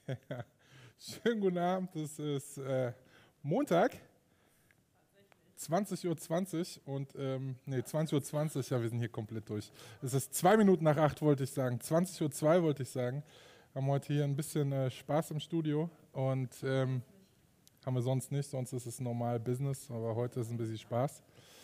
Ja. Schönen guten Abend, es ist Montag, 20:20 Uhr und, 20:20 Uhr, ja, wir sind hier komplett durch. Es ist 2 Minuten nach 8, wollte ich sagen, 20:02 Uhr wollte ich sagen. Haben heute hier ein bisschen Spaß im Studio und haben wir sonst nicht, sonst ist es normal Business, aber heute ist ein bisschen Spaß.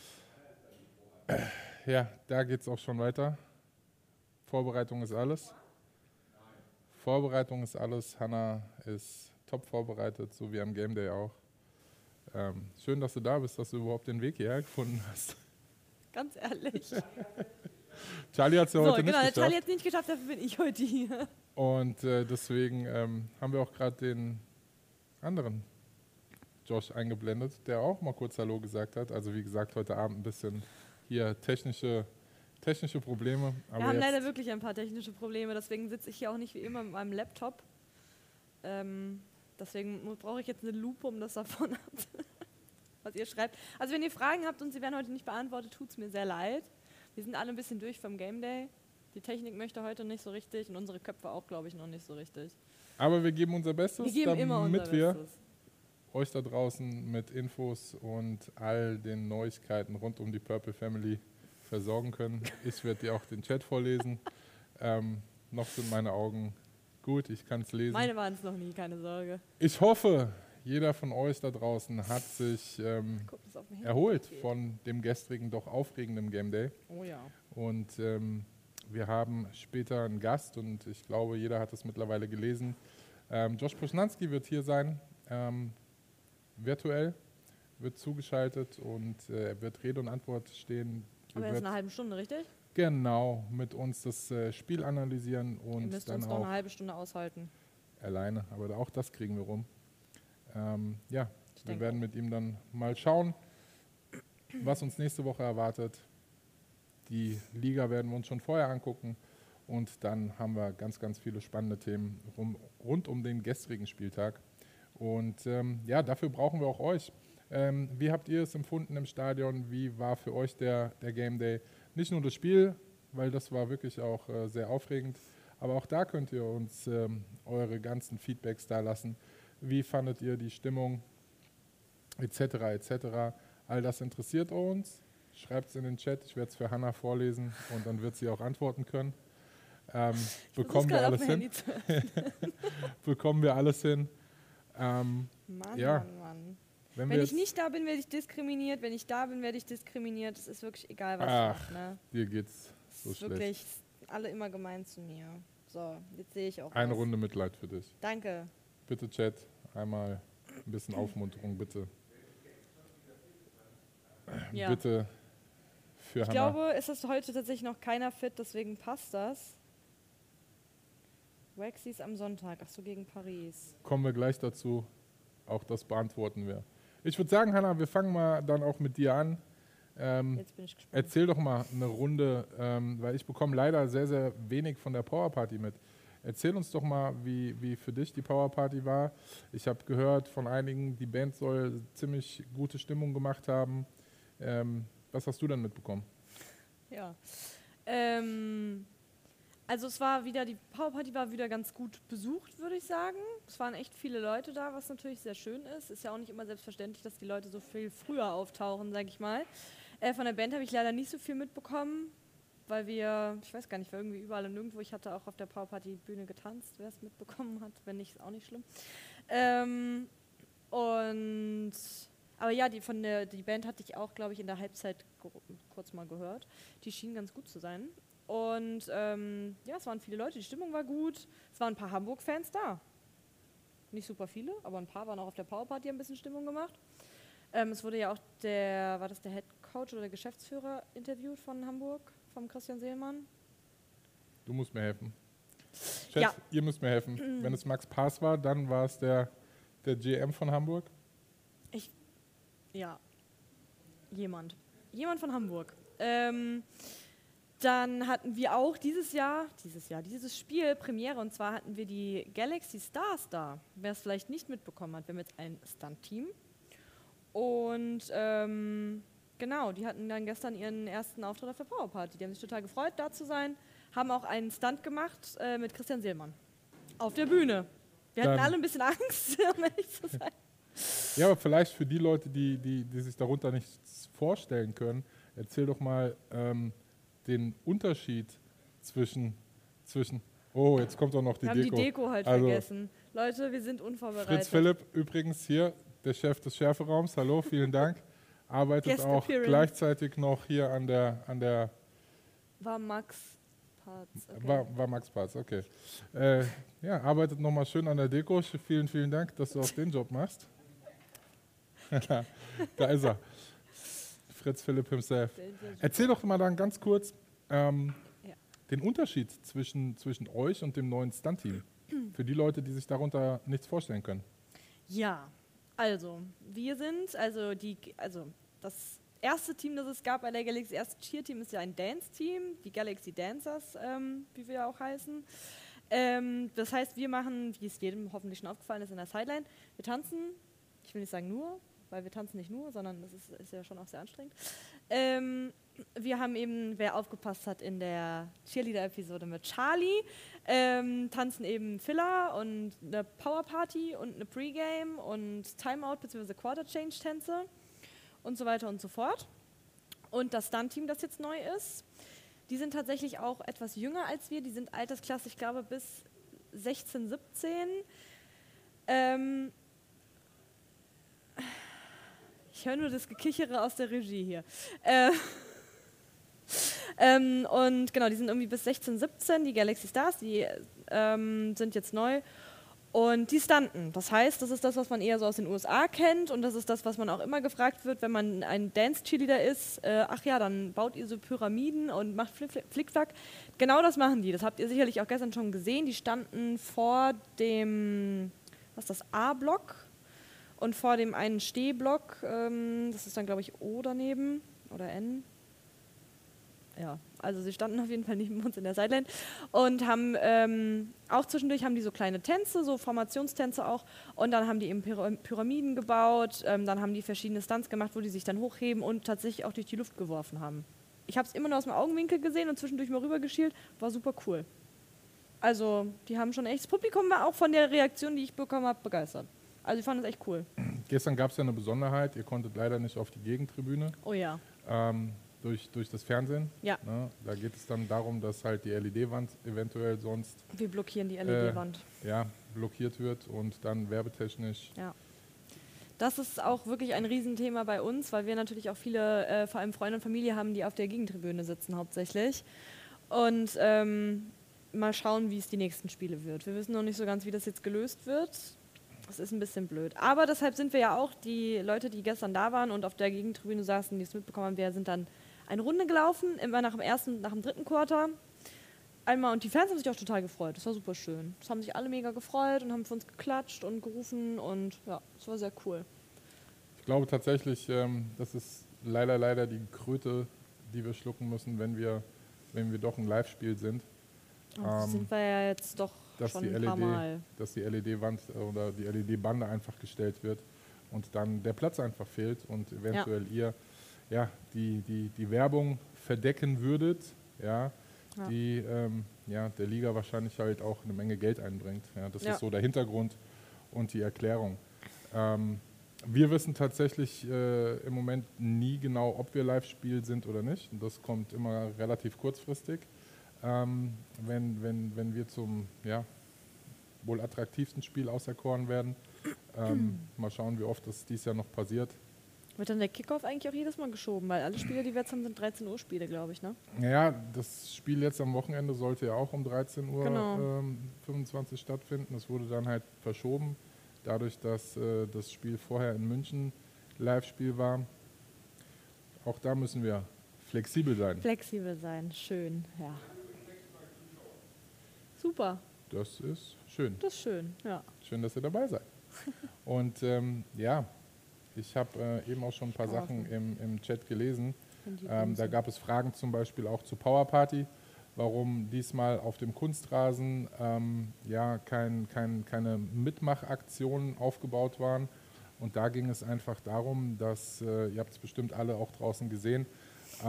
Ja, da geht es auch schon weiter. Vorbereitung ist alles. Vorbereitung ist alles. Hannah ist top vorbereitet, so wie am Game Day auch. Schön, dass du da bist, dass du überhaupt den Weg hierher gefunden hast. Ganz ehrlich. Charlie hat es ja heute nicht geschafft. Charlie hat es nicht geschafft, dafür bin ich heute hier. Und deswegen haben wir auch gerade den anderen Josh eingeblendet, der auch mal kurz Hallo gesagt hat. Also wie gesagt, heute Abend ein bisschen hier technische Probleme. Aber wir haben leider wirklich ein paar technische Probleme, deswegen sitze ich hier auch nicht wie immer mit meinem Laptop. Deswegen brauche ich jetzt eine Lupe, um das davon ab, was ihr schreibt. Also wenn ihr Fragen habt und sie werden heute nicht beantwortet, tut es mir sehr leid. Wir sind alle ein bisschen durch vom Game Day. Die Technik möchte heute nicht so richtig und unsere Köpfe auch, glaube ich, noch nicht so richtig. Aber wir geben unser Bestes, wir geben immer unser wir Bestes. Euch da draußen mit Infos und all den Neuigkeiten rund um die Purple Family versorgen können. Ich werde dir auch den Chat vorlesen. Noch sind meine Augen gut, ich kann es lesen. Meine waren es noch nie, keine Sorge. Ich hoffe, jeder von euch da draußen hat sich erholt von dem gestrigen, doch aufregenden Game Day. Oh ja. Und wir haben später einen Gast und ich glaube, jeder hat es mittlerweile gelesen. Josh Posnanski wird hier sein, virtuell, wird zugeschaltet und er wird Rede und Antwort stehen. Aber erst eine halbe Stunde, richtig? Genau, mit uns das Spiel analysieren und ihr müsst dann uns auch noch eine halbe Stunde aushalten. Alleine, aber auch das kriegen wir rum. Wir werden mit ihm dann mal schauen, was uns nächste Woche erwartet. Die Liga werden wir uns schon vorher angucken und dann haben wir ganz, ganz viele spannende Themen rund um den gestrigen Spieltag. Und dafür brauchen wir auch euch. Wie habt ihr es empfunden im Stadion? Wie war für euch der Game Day? Nicht nur das Spiel, weil das war wirklich auch sehr aufregend, aber auch da könnt ihr uns eure ganzen Feedbacks da lassen. Wie fandet ihr die Stimmung, etc., etc.? All das interessiert uns. Schreibt es in den Chat, ich werde es für Hannah vorlesen und dann wird sie auch antworten können. Bekommen wir alles hin? Bekommen wir alles hin? Mann. Wenn ich nicht da bin, werde ich diskriminiert. Wenn ich da bin, werde ich diskriminiert. Es ist wirklich egal, was ich mache. Ne? Dir geht's so ist schlecht. Wirklich alle immer gemein zu mir. So, jetzt sehe ich auch Eine Runde Mitleid für dich. Danke. Bitte Chat, einmal ein bisschen Aufmunterung, bitte. Ja. Bitte für Hannah. Ich glaube, es ist heute tatsächlich noch keiner fit, deswegen passt das. Waxy ist am Sonntag, ach so, gegen Paris. Kommen wir gleich dazu, auch das beantworten wir. Ich würde sagen, Hannah, wir fangen mal dann auch mit dir an. Jetzt bin ich gespannt. Erzähl doch mal eine Runde, weil ich bekomme leider sehr, sehr wenig von der Powerparty mit. Erzähl uns doch mal, wie für dich die Powerparty war. Ich habe gehört von einigen, die Band soll ziemlich gute Stimmung gemacht haben. Was hast du denn mitbekommen? Ja, also die Powerparty war wieder ganz gut besucht, würde ich sagen. Es waren echt viele Leute da, was natürlich sehr schön ist. Ist ja auch nicht immer selbstverständlich, dass die Leute so viel früher auftauchen, sage ich mal. Von der Band habe ich leider nicht so viel mitbekommen, weil ich weiß gar nicht, war irgendwie überall und nirgendwo. Ich hatte auch auf der Powerparty-Bühne getanzt, wer es mitbekommen hat. Wenn nicht, ist auch nicht schlimm. Aber ja, die Band hatte ich auch, glaube ich, in der Halbzeit kurz mal gehört. Die schien ganz gut zu sein. Und es waren viele Leute, die Stimmung war gut. Es waren ein paar Hamburg-Fans da. Nicht super viele, aber ein paar waren auch auf der Powerparty, haben ein bisschen Stimmung gemacht. Es wurde ja auch war das der Head Coach oder der Geschäftsführer interviewt von Hamburg, vom Christian Seelmann? Du musst mir helfen. Chat, ja. Ihr müsst mir helfen. Wenn es Max Paas war, dann war es der GM von Hamburg? Jemand von Hamburg. Dann hatten wir auch dieses Spiel Premiere, und zwar hatten wir die Galaxy Stars da. Wer es vielleicht nicht mitbekommen hat, wir haben jetzt ein Stunt-Team. Und genau, die hatten dann gestern ihren ersten Auftritt auf der Powerparty. Die haben sich total gefreut, da zu sein. Haben auch einen Stunt gemacht mit Christian Seelmann auf der Bühne. Wir hatten alle ein bisschen Angst, um ehrlich zu sein. Ja, aber vielleicht für die Leute, die sich darunter nichts vorstellen können, erzähl doch mal den Unterschied zwischen. Oh, jetzt kommt auch noch die Wir Deko. haben die Deko halt vergessen. Leute, wir sind unvorbereitet. Fritz Philipp übrigens hier, der Chef des Schärferaums. Hallo, vielen Dank. Arbeitet auch gleichzeitig noch hier an der War Max Parts. Okay. War Max Parts, okay. Ja, arbeitet nochmal schön an der Deko. Vielen, vielen Dank, dass du auch den Job machst. Da ist er. Fritz Philipp himself. Erzähl doch mal dann ganz kurz den Unterschied zwischen euch und dem neuen Stunt-Team. Für die Leute, die sich darunter nichts vorstellen können. Ja, also wir sind, das erste Team, das es gab bei der Galaxy, das erste Cheer-Team ist ja ein Dance-Team, die Galaxy Dancers, wie wir auch heißen. Das heißt, wir machen, wie es jedem hoffentlich schon aufgefallen ist, in der Sideline, wir tanzen, ich will nicht sagen nur, weil wir tanzen nicht nur, sondern das ist ja schon auch sehr anstrengend. Wir haben eben, wer aufgepasst hat in der Cheerleader-Episode mit Charlie, tanzen eben Filler und eine Powerparty und eine Pre-Game und Timeout bzw. Quarter-Change-Tänze und so weiter und so fort. Und das Stunt-Team, das jetzt neu ist, die sind tatsächlich auch etwas jünger als wir, die sind Altersklasse, ich glaube, bis 16, 17. Ich höre nur das Gekichere aus der Regie hier. Und genau, die sind irgendwie bis 16, 17, die Galaxy Stars, die sind jetzt neu. Und die stunten. Das heißt, das ist das, was man eher so aus den USA kennt und das ist das, was man auch immer gefragt wird, wenn man ein Dance-Cheerleader ist. Ach ja, dann baut ihr so Pyramiden und macht Flickflack. Genau das machen die. Das habt ihr sicherlich auch gestern schon gesehen. Die standen vor dem, was ist das, A-Block und vor dem einen Stehblock. Das ist dann, glaube ich, O daneben oder N. Ja, also sie standen auf jeden Fall neben uns in der Sideline und haben auch zwischendurch haben die so kleine Tänze, so Formationstänze auch und dann haben die eben Pyramiden gebaut, dann haben die verschiedene Stunts gemacht, wo die sich dann hochheben und tatsächlich auch durch die Luft geworfen haben. Ich habe es immer nur aus dem Augenwinkel gesehen und zwischendurch mal rübergeschielt, war super cool. Also die haben schon echt, das Publikum war auch von der Reaktion, die ich bekommen habe, begeistert. Also ich fand es echt cool. Gestern gab es ja eine Besonderheit, ihr konntet leider nicht auf die Gegentribüne. Oh ja. Durch das Fernsehen. Ja. Ne? Da geht es dann darum, dass halt die LED-Wand eventuell sonst... Wir blockieren die LED-Wand. Ja, blockiert wird und dann werbetechnisch... Ja. Das ist auch wirklich ein Riesenthema bei uns, weil wir natürlich auch viele, vor allem Freunde und Familie haben, die auf der Gegentribüne sitzen hauptsächlich. Und mal schauen, wie es die nächsten Spiele wird. Wir wissen noch nicht so ganz, wie das jetzt gelöst wird. Das ist ein bisschen blöd. Aber deshalb sind wir ja auch, die Leute, die gestern da waren und auf der Gegentribüne saßen, die es mitbekommen haben, wir sind dann eine Runde gelaufen, immer nach dem dritten Quarter. Einmal, und die Fans haben sich auch total gefreut. Das war super schön. Es haben sich alle mega gefreut und haben für uns geklatscht und gerufen und ja, das war sehr cool. Ich glaube tatsächlich, das ist leider die Kröte, die wir schlucken müssen, wenn wir doch ein Live-Spiel sind. Sind wir ja jetzt doch schon ein paar Mal. Dass die LED-Wand oder die LED-Bande einfach gestellt wird und dann der Platz einfach fehlt und eventuell ihr die Werbung verdecken würdet, die der Liga wahrscheinlich halt auch eine Menge Geld einbringt. Ja, das ist so der Hintergrund und die Erklärung. Wir wissen tatsächlich im Moment nie genau, ob wir Live-Spiel sind oder nicht. Und das kommt immer relativ kurzfristig. Wenn wir zum wohl attraktivsten Spiel auserkoren werden. Mal schauen, wie oft das dieses Jahr noch passiert. Wird dann der Kickoff eigentlich auch jedes Mal geschoben? Weil alle Spiele, die wir jetzt haben, sind 13 Uhr Spiele, glaube ich, ne? Ja, das Spiel jetzt am Wochenende sollte ja auch um 13 Uhr 25 stattfinden. Das wurde dann halt verschoben, dadurch, dass das Spiel vorher in München Live-Spiel war. Auch da müssen wir flexibel sein. Flexibel sein, schön, ja. Super. Das ist schön. Das ist schön, ja. Schön, dass ihr dabei seid. Und ich habe eben auch schon ein paar Sachen im Chat gelesen. Da gab es Fragen zum Beispiel auch zur Powerparty, warum diesmal auf dem Kunstrasen keine Mitmachaktionen aufgebaut waren. Und da ging es einfach darum, dass, ihr habt es bestimmt alle auch draußen gesehen,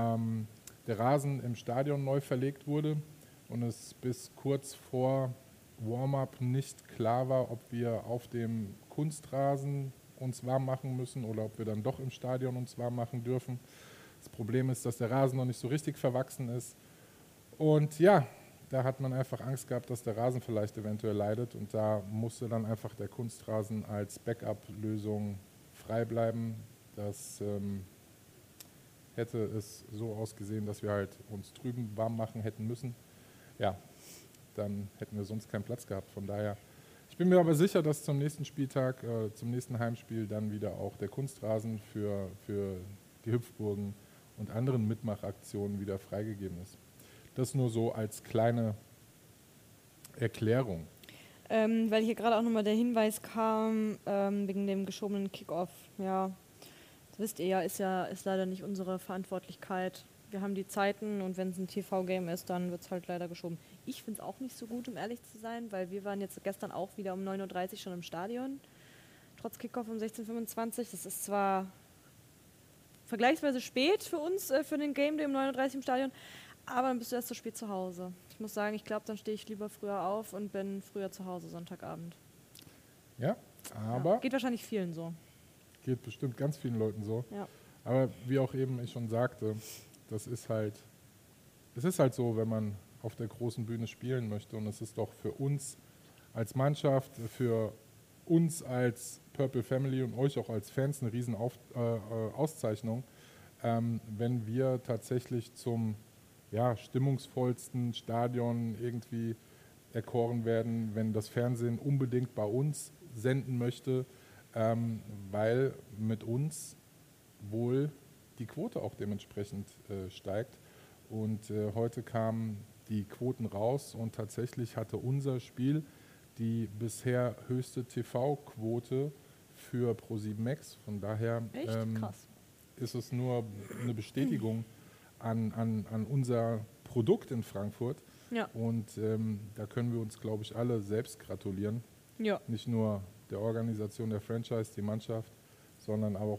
der Rasen im Stadion neu verlegt wurde und es bis kurz vor Warm-up nicht klar war, ob wir auf dem Kunstrasen uns warm machen müssen oder ob wir dann doch im Stadion uns warm machen dürfen. Das Problem ist, dass der Rasen noch nicht so richtig verwachsen ist. Und ja, da hat man einfach Angst gehabt, dass der Rasen vielleicht eventuell leidet. Und da musste dann einfach der Kunstrasen als Backup-Lösung frei bleiben. Das hätte es so ausgesehen, dass wir halt uns drüben warm machen hätten müssen. Ja, dann hätten wir sonst keinen Platz gehabt. Von daher, ich bin mir aber sicher, dass zum nächsten Spieltag, zum nächsten Heimspiel dann wieder auch der Kunstrasen für die Hüpfburgen und anderen Mitmachaktionen wieder freigegeben ist. Das nur so als kleine Erklärung. Weil hier gerade auch nochmal der Hinweis kam, wegen dem geschobenen Kickoff. Ja, das wisst ihr ja, ist leider nicht unsere Verantwortlichkeit. Wir haben die Zeiten und wenn es ein TV-Game ist, dann wird es halt leider geschoben. Ich finde es auch nicht so gut, um ehrlich zu sein, weil wir waren jetzt gestern auch wieder um 9.30 Uhr schon im Stadion. Trotz Kickoff um 16.25 Uhr. Das ist zwar vergleichsweise spät für uns, für den Game Day um 9.30 Uhr im Stadion, aber dann bist du erst so spät zu Hause. Ich muss sagen, ich glaube, dann stehe ich lieber früher auf und bin früher zu Hause Sonntagabend. Ja, aber... Ja, geht wahrscheinlich vielen so. Geht bestimmt ganz vielen Leuten so. Ja. Aber wie auch eben ich schon sagte, es ist halt so, wenn man auf der großen Bühne spielen möchte. Und es ist doch für uns als Mannschaft, für uns als Purple Family und euch auch als Fans eine riesen Auszeichnung, wenn wir tatsächlich zum stimmungsvollsten Stadion irgendwie erkoren werden, wenn das Fernsehen unbedingt bei uns senden möchte, weil mit uns wohl die Quote auch dementsprechend steigt. Und heute kamen die Quoten raus und tatsächlich hatte unser Spiel die bisher höchste TV-Quote für Pro7 Max. Von daher Krass. ist es nur eine Bestätigung an unser Produkt in Frankfurt. Ja. Und da können wir uns, glaube ich, alle selbst gratulieren. Ja. Nicht nur der Organisation der Franchise, die Mannschaft, sondern auch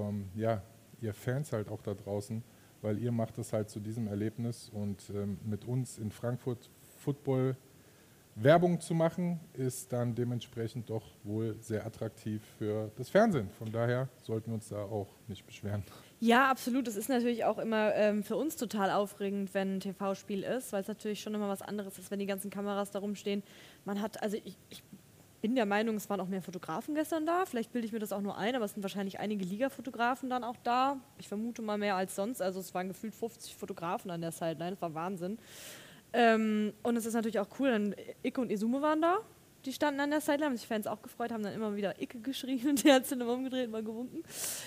ihr Fans halt auch da draußen, weil ihr macht es halt zu diesem Erlebnis und mit uns in Frankfurt Football Werbung zu machen, ist dann dementsprechend doch wohl sehr attraktiv für das Fernsehen. Von daher sollten wir uns da auch nicht beschweren. Ja, absolut. Es ist natürlich auch immer für uns total aufregend, wenn ein TV-Spiel ist, weil es natürlich schon immer was anderes ist, wenn die ganzen Kameras da rumstehen. Man hat, also ich bin der Meinung, es waren auch mehr Fotografen gestern da. Vielleicht bilde ich mir das auch nur ein, aber es sind wahrscheinlich einige Liga-Fotografen dann auch da. Ich vermute mal mehr als sonst. Also es waren gefühlt 50 Fotografen an der Sideline. Das war Wahnsinn. Und es ist natürlich auch cool, dann Icke und Izume waren da. Die standen an der Sideline, haben sich Fans auch gefreut, haben dann immer wieder Icke geschrien und der hat sich dann immer umgedreht und mal gewunken.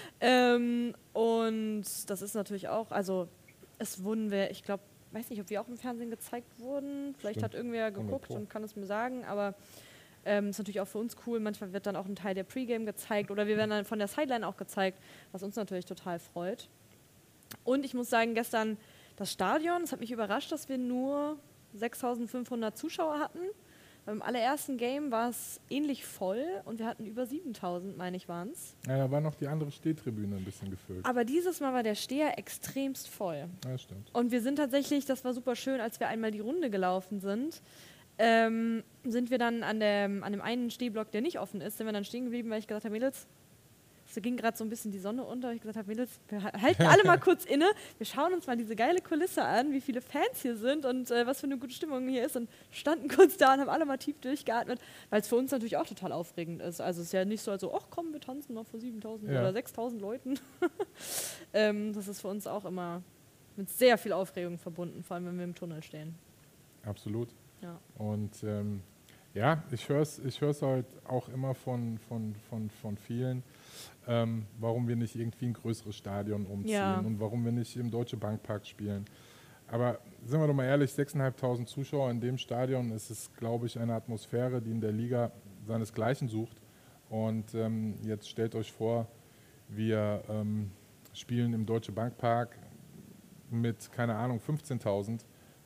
Und das ist natürlich auch, also es wurden wir, ich glaube, weiß nicht, ob wir auch im Fernsehen gezeigt wurden. Vielleicht Stimmt. hat irgendwer geguckt und kann es mir sagen, aber ist natürlich auch für uns cool. Manchmal wird dann auch ein Teil der Pre-Game gezeigt oder wir werden dann von der Sideline auch gezeigt, was uns natürlich total freut. Und ich muss sagen, gestern das Stadion, es hat mich überrascht, dass wir nur 6.500 Zuschauer hatten. Beim allerersten Game war es ähnlich voll und wir hatten über 7.000, meine ich, waren es. Ja, da war noch die andere Stehtribüne ein bisschen gefüllt. Aber dieses Mal war der Steher extremst voll. Ja, stimmt. Und wir sind tatsächlich, das war super schön, als wir einmal die Runde gelaufen sind, sind wir dann an dem einen Stehblock, der nicht offen ist, sind wir dann stehen geblieben, weil ich gesagt habe, Mädels, es ging gerade so ein bisschen die Sonne unter. Ich gesagt habe, Mädels, wir halten alle mal kurz inne. Wir schauen uns mal diese geile Kulisse an, wie viele Fans hier sind und was für eine gute Stimmung hier ist. Und standen kurz da und haben alle mal tief durchgeatmet, weil es für uns natürlich auch total aufregend ist. Also es ist ja nicht so, als ach komm, wir tanzen noch vor 7.000 oder 6.000 Leuten. Das ist für uns auch immer mit sehr viel Aufregung verbunden, vor allem wenn wir im Tunnel stehen. Absolut. Ja. Und ich hör's halt auch immer von vielen, warum wir nicht irgendwie ein größeres Stadion umziehen und warum wir nicht im Deutsche Bankpark spielen. Aber sind wir doch mal ehrlich, 6.500 Zuschauer in dem Stadion, ist es, glaube ich, eine Atmosphäre, die in der Liga seinesgleichen sucht. Und jetzt stellt euch vor, wir spielen im Deutsche Bankpark mit, keine Ahnung, 15.000.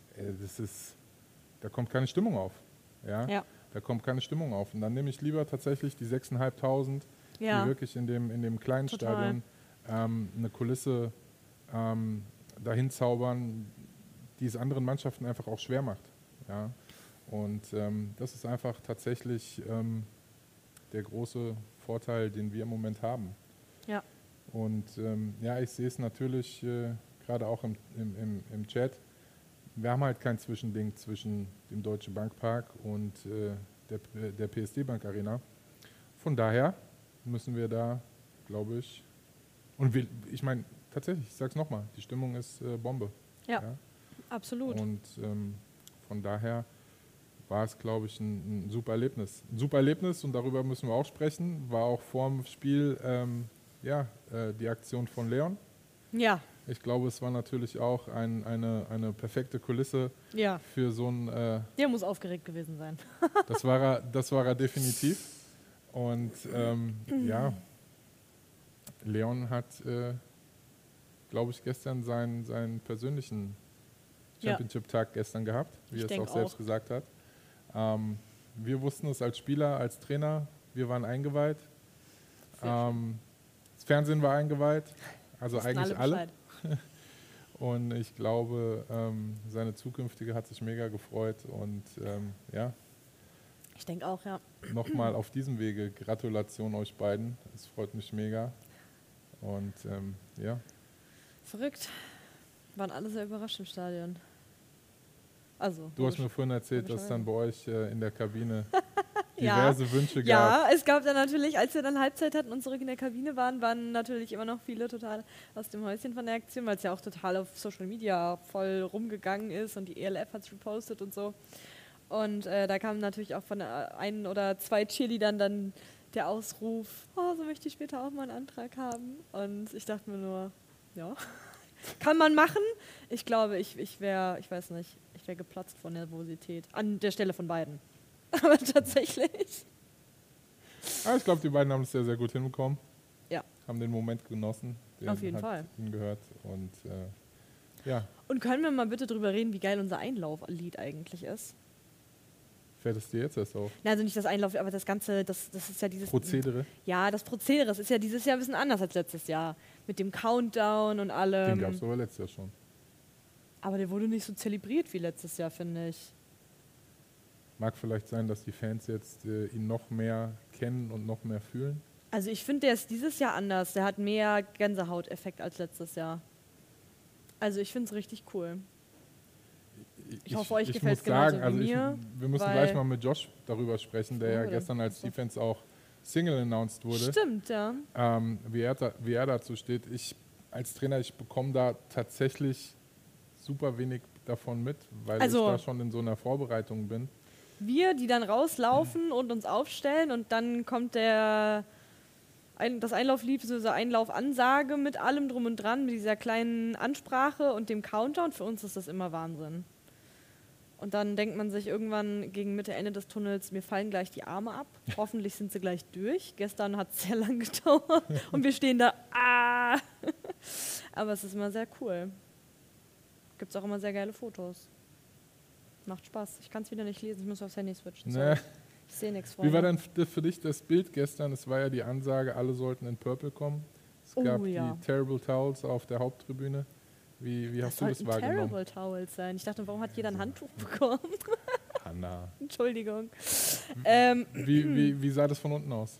Da kommt keine Stimmung auf. Ja? Da kommt keine Stimmung auf. Und dann nehme ich lieber tatsächlich die 6.500, die wirklich in dem kleinen Stadion eine Kulisse dahin zaubern, die es anderen Mannschaften einfach auch schwer macht. Ja? Und das ist einfach tatsächlich der große Vorteil, den wir im Moment haben. Ja. Und ich sehe es natürlich gerade auch im Chat. Wir haben halt kein Zwischending zwischen dem Deutsche Bankpark und der PSD Bank Arena. Von daher müssen wir da, glaube ich, und ich meine, tatsächlich, ich sage es nochmal, die Stimmung ist Bombe. Ja, absolut. Und von daher war es, glaube ich, ein super Erlebnis. Ein super Erlebnis, und darüber müssen wir auch sprechen, war auch vorm Spiel die Aktion von Leon. Ja. Ich glaube, es war natürlich auch eine perfekte Kulisse für so ein... Der muss aufgeregt gewesen sein. Das war er definitiv. Und Leon hat, glaube ich, gestern seinen persönlichen Championship-Tag gestern gehabt, wie er es auch selbst gesagt hat. Wir wussten es als Spieler, als Trainer, wir waren eingeweiht. Das Fernsehen war eingeweiht, also eigentlich alle. Und ich glaube, seine Zukünftige hat sich mega gefreut. Und ich denke auch, ja. Nochmal auf diesem Wege Gratulation euch beiden. Es freut mich mega. Und Verrückt. Waren alle sehr überrascht im Stadion. Also, du hast mir vorhin erzählt, dass dann bei euch in der Kabine diverse Wünsche gab. Ja, es gab dann natürlich, als wir dann Halbzeit hatten und zurück in der Kabine waren natürlich immer noch viele total aus dem Häuschen von der Aktion, weil es ja auch total auf Social Media voll rumgegangen ist und die ELF hat es repostet und so. Und da kam natürlich auch von ein oder zwei Cheerleadern dann der Ausruf, oh, so möchte ich später auch mal einen Antrag haben. Und ich dachte mir nur, ja, kann man machen. Ich glaube, ich wäre geplatzt von Nervosität. An der Stelle von beiden. Aber tatsächlich. Ich glaube, die beiden haben es sehr, sehr gut hinbekommen. Ja. Haben den Moment genossen. Auf jeden Fall. Ihnen gehört. Und Und können wir mal bitte drüber reden, wie geil unser Einlauflied eigentlich ist? Fällt es dir jetzt erst auf? Na, also nicht das Einlauf, aber das Ganze, das ist ja dieses... Prozedere? Ja, das Prozedere, das ist ja dieses Jahr ein bisschen anders als letztes Jahr. Mit dem Countdown und allem. Den gab es aber letztes Jahr schon. Aber der wurde nicht so zelebriert wie letztes Jahr, finde ich. Mag vielleicht sein, dass die Fans jetzt ihn noch mehr kennen und noch mehr fühlen? Also ich finde, der ist dieses Jahr anders. Der hat mehr Gänsehauteffekt als letztes Jahr. Also ich finde es richtig cool. Ich hoffe, euch gefällt es genauso wie mir. Wir müssen gleich mal mit Josh darüber sprechen, der ja gestern als Defense auch Single announced wurde. Stimmt, ja. Wie er dazu steht. Ich als Trainer, ich bekomme da tatsächlich super wenig davon mit, weil ich da schon in so einer Vorbereitung bin. Wir, die dann rauslaufen und uns aufstellen und dann kommt das Einlauflied, bzw. Einlaufansage mit allem drum und dran, mit dieser kleinen Ansprache und dem Countdown. Für uns ist das immer Wahnsinn. Und dann denkt man sich irgendwann gegen Mitte, Ende des Tunnels, mir fallen gleich die Arme ab. Hoffentlich sind sie gleich durch. Gestern hat es sehr lang gedauert und wir stehen da, Aber es ist immer sehr cool. Gibt es auch immer sehr geile Fotos. Macht Spaß. Ich kann es wieder nicht lesen, ich muss aufs Handy switchen. Nee. Ich sehe nichts, Freunde. Wie war denn für dich das Bild gestern? Es war ja die Ansage, alle sollten in Purple kommen. Es gab die Terrible Towels auf der Haupttribüne. Wie hast du das wahrgenommen? Terrible Towels sein. Ich dachte, warum hat jeder ein Handtuch bekommen? Hanna. Entschuldigung. Wie sah das von unten aus?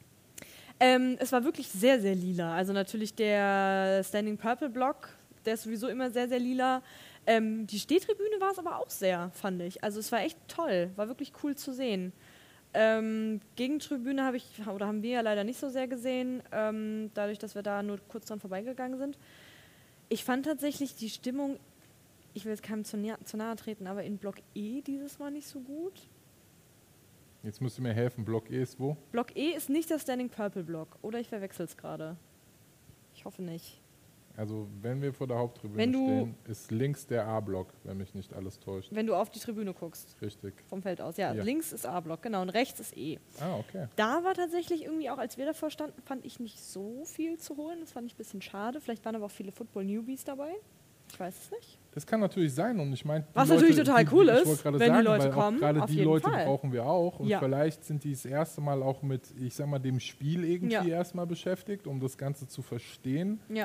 Es war wirklich sehr, sehr lila. Also natürlich der Standing Purple Block, der ist sowieso immer sehr, sehr lila. Die Stehtribüne war es aber auch sehr, fand ich. Also es war echt toll, war wirklich cool zu sehen. Gegentribüne haben wir ja leider nicht so sehr gesehen, dadurch, dass wir da nur kurz dran vorbeigegangen sind. Ich fand tatsächlich die Stimmung, ich will jetzt keinem zu nahe treten, aber in Block E dieses Mal nicht so gut. Jetzt müsst ihr mir helfen, Block E ist wo? Block E ist nicht der Standing Purple Block, oder ich verwechsel es gerade. Ich hoffe nicht. Also wenn wir vor der Haupttribüne stehen, ist links der A-Block, wenn mich nicht alles täuscht. Wenn du auf die Tribüne guckst. Richtig. Vom Feld aus, ja. Links ist A-Block, genau, und rechts ist E. Ah, okay. Da war tatsächlich irgendwie auch, als wir davor standen, fand ich nicht so viel zu holen. Das fand ich ein bisschen schade. Vielleicht waren aber auch viele Football-Newbies dabei. Ich weiß es nicht. Das kann natürlich sein und ich meine, was Leute, natürlich total cool ist, wenn die Leute kommen. Gerade die Leute brauchen wir auch und vielleicht sind die das erste Mal auch mit, ich sag mal, dem Spiel irgendwie erstmal beschäftigt, um das Ganze zu verstehen. Ja.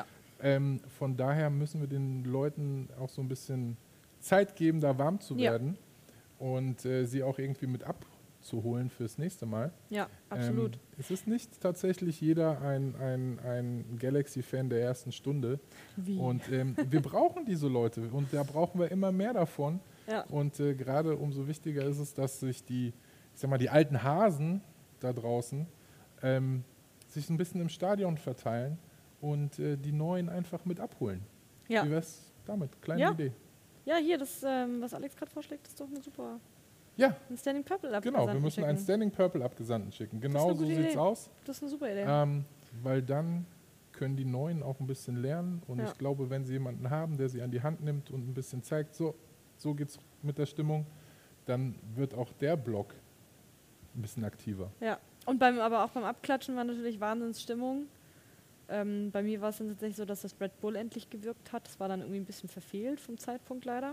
Von daher müssen wir den Leuten auch so ein bisschen Zeit geben, da warm zu werden. und sie auch irgendwie mit abzuholen fürs nächste Mal. Ja, absolut. Es ist nicht tatsächlich jeder ein Galaxy-Fan der ersten Stunde. Wie? Und wir brauchen diese Leute und da brauchen wir immer mehr davon. Ja. Und gerade umso wichtiger ist es, dass sich die alten Hasen da draußen sich ein bisschen im Stadion verteilen und die Neuen einfach mit abholen. Ja. Wie wär's damit? Kleine Idee. Ja, hier, das, was Alex gerade vorschlägt, ist doch eine super... Ja. Ein Standing Purple Abgesandten Genau, wir müssen einen Standing Purple Abgesandten schicken. Genau so sieht's aus. Das ist eine super Idee. Weil dann können die Neuen auch ein bisschen lernen. Und ich glaube, wenn sie jemanden haben, der sie an die Hand nimmt und ein bisschen zeigt, so geht's mit der Stimmung, dann wird auch der Block ein bisschen aktiver. Ja, und aber auch beim Abklatschen war natürlich Wahnsinnsstimmung. Bei mir war es dann tatsächlich so, dass das Red Bull endlich gewirkt hat. Das war dann irgendwie ein bisschen verfehlt vom Zeitpunkt leider.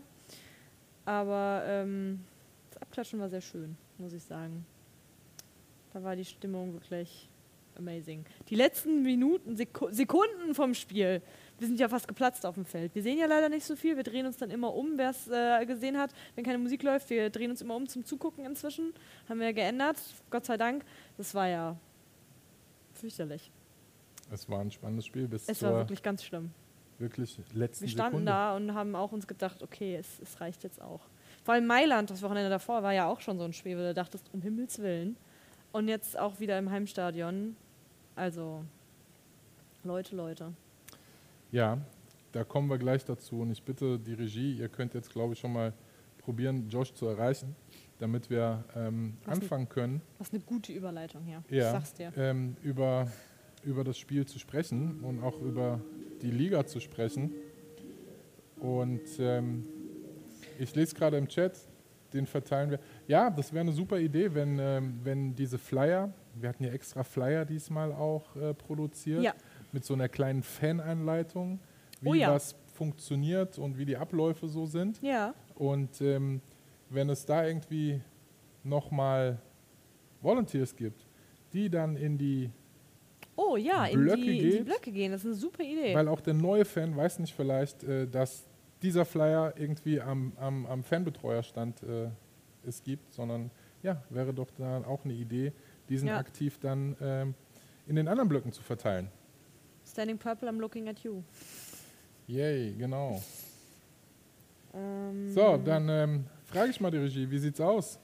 Aber das Abklatschen war sehr schön, muss ich sagen. Da war die Stimmung wirklich amazing. Die letzten Minuten, Sekunden vom Spiel, wir sind ja fast geplatzt auf dem Feld. Wir sehen ja leider nicht so viel, wir drehen uns dann immer um, wer es gesehen hat, wenn keine Musik läuft, wir drehen uns immer um zum Zugucken inzwischen. Haben wir ja geändert, Gott sei Dank. Das war ja fürchterlich. Es war ein spannendes Spiel Es war wirklich ganz schlimm. Wirklich letzten Wir standen Sekunde. da und haben auch uns gedacht, okay, es reicht jetzt auch. Vor allem Mailand, das Wochenende davor, war ja auch schon so ein Spiel, wo du dachtest, um Himmels Willen. Und jetzt auch wieder im Heimstadion. Also, Leute. Ja, da kommen wir gleich dazu. Und ich bitte die Regie, ihr könnt jetzt, glaube ich, schon mal probieren, Josh zu erreichen, damit wir anfangen können. Was eine gute Überleitung hier. Ja, ich sag's dir. Über das Spiel zu sprechen und auch über die Liga zu sprechen. Und ich lese gerade im Chat, den verteilen wir. Ja, das wäre eine super Idee, wenn diese Flyer, wir hatten ja extra Flyer diesmal auch produziert, mit so einer kleinen Faneinleitung, wie was funktioniert und wie die Abläufe so sind. Ja. Und wenn es da irgendwie nochmal Volunteers gibt, die dann in die Blöcke gehen, das ist eine super Idee. Weil auch der neue Fan weiß nicht vielleicht, dass dieser Flyer irgendwie am Fanbetreuerstand es gibt, sondern ja, wäre doch da auch eine Idee, diesen aktiv dann in den anderen Blöcken zu verteilen. Standing Purple, I'm looking at you. Yay, genau. So, dann frage ich mal die Regie, wie sieht's aus?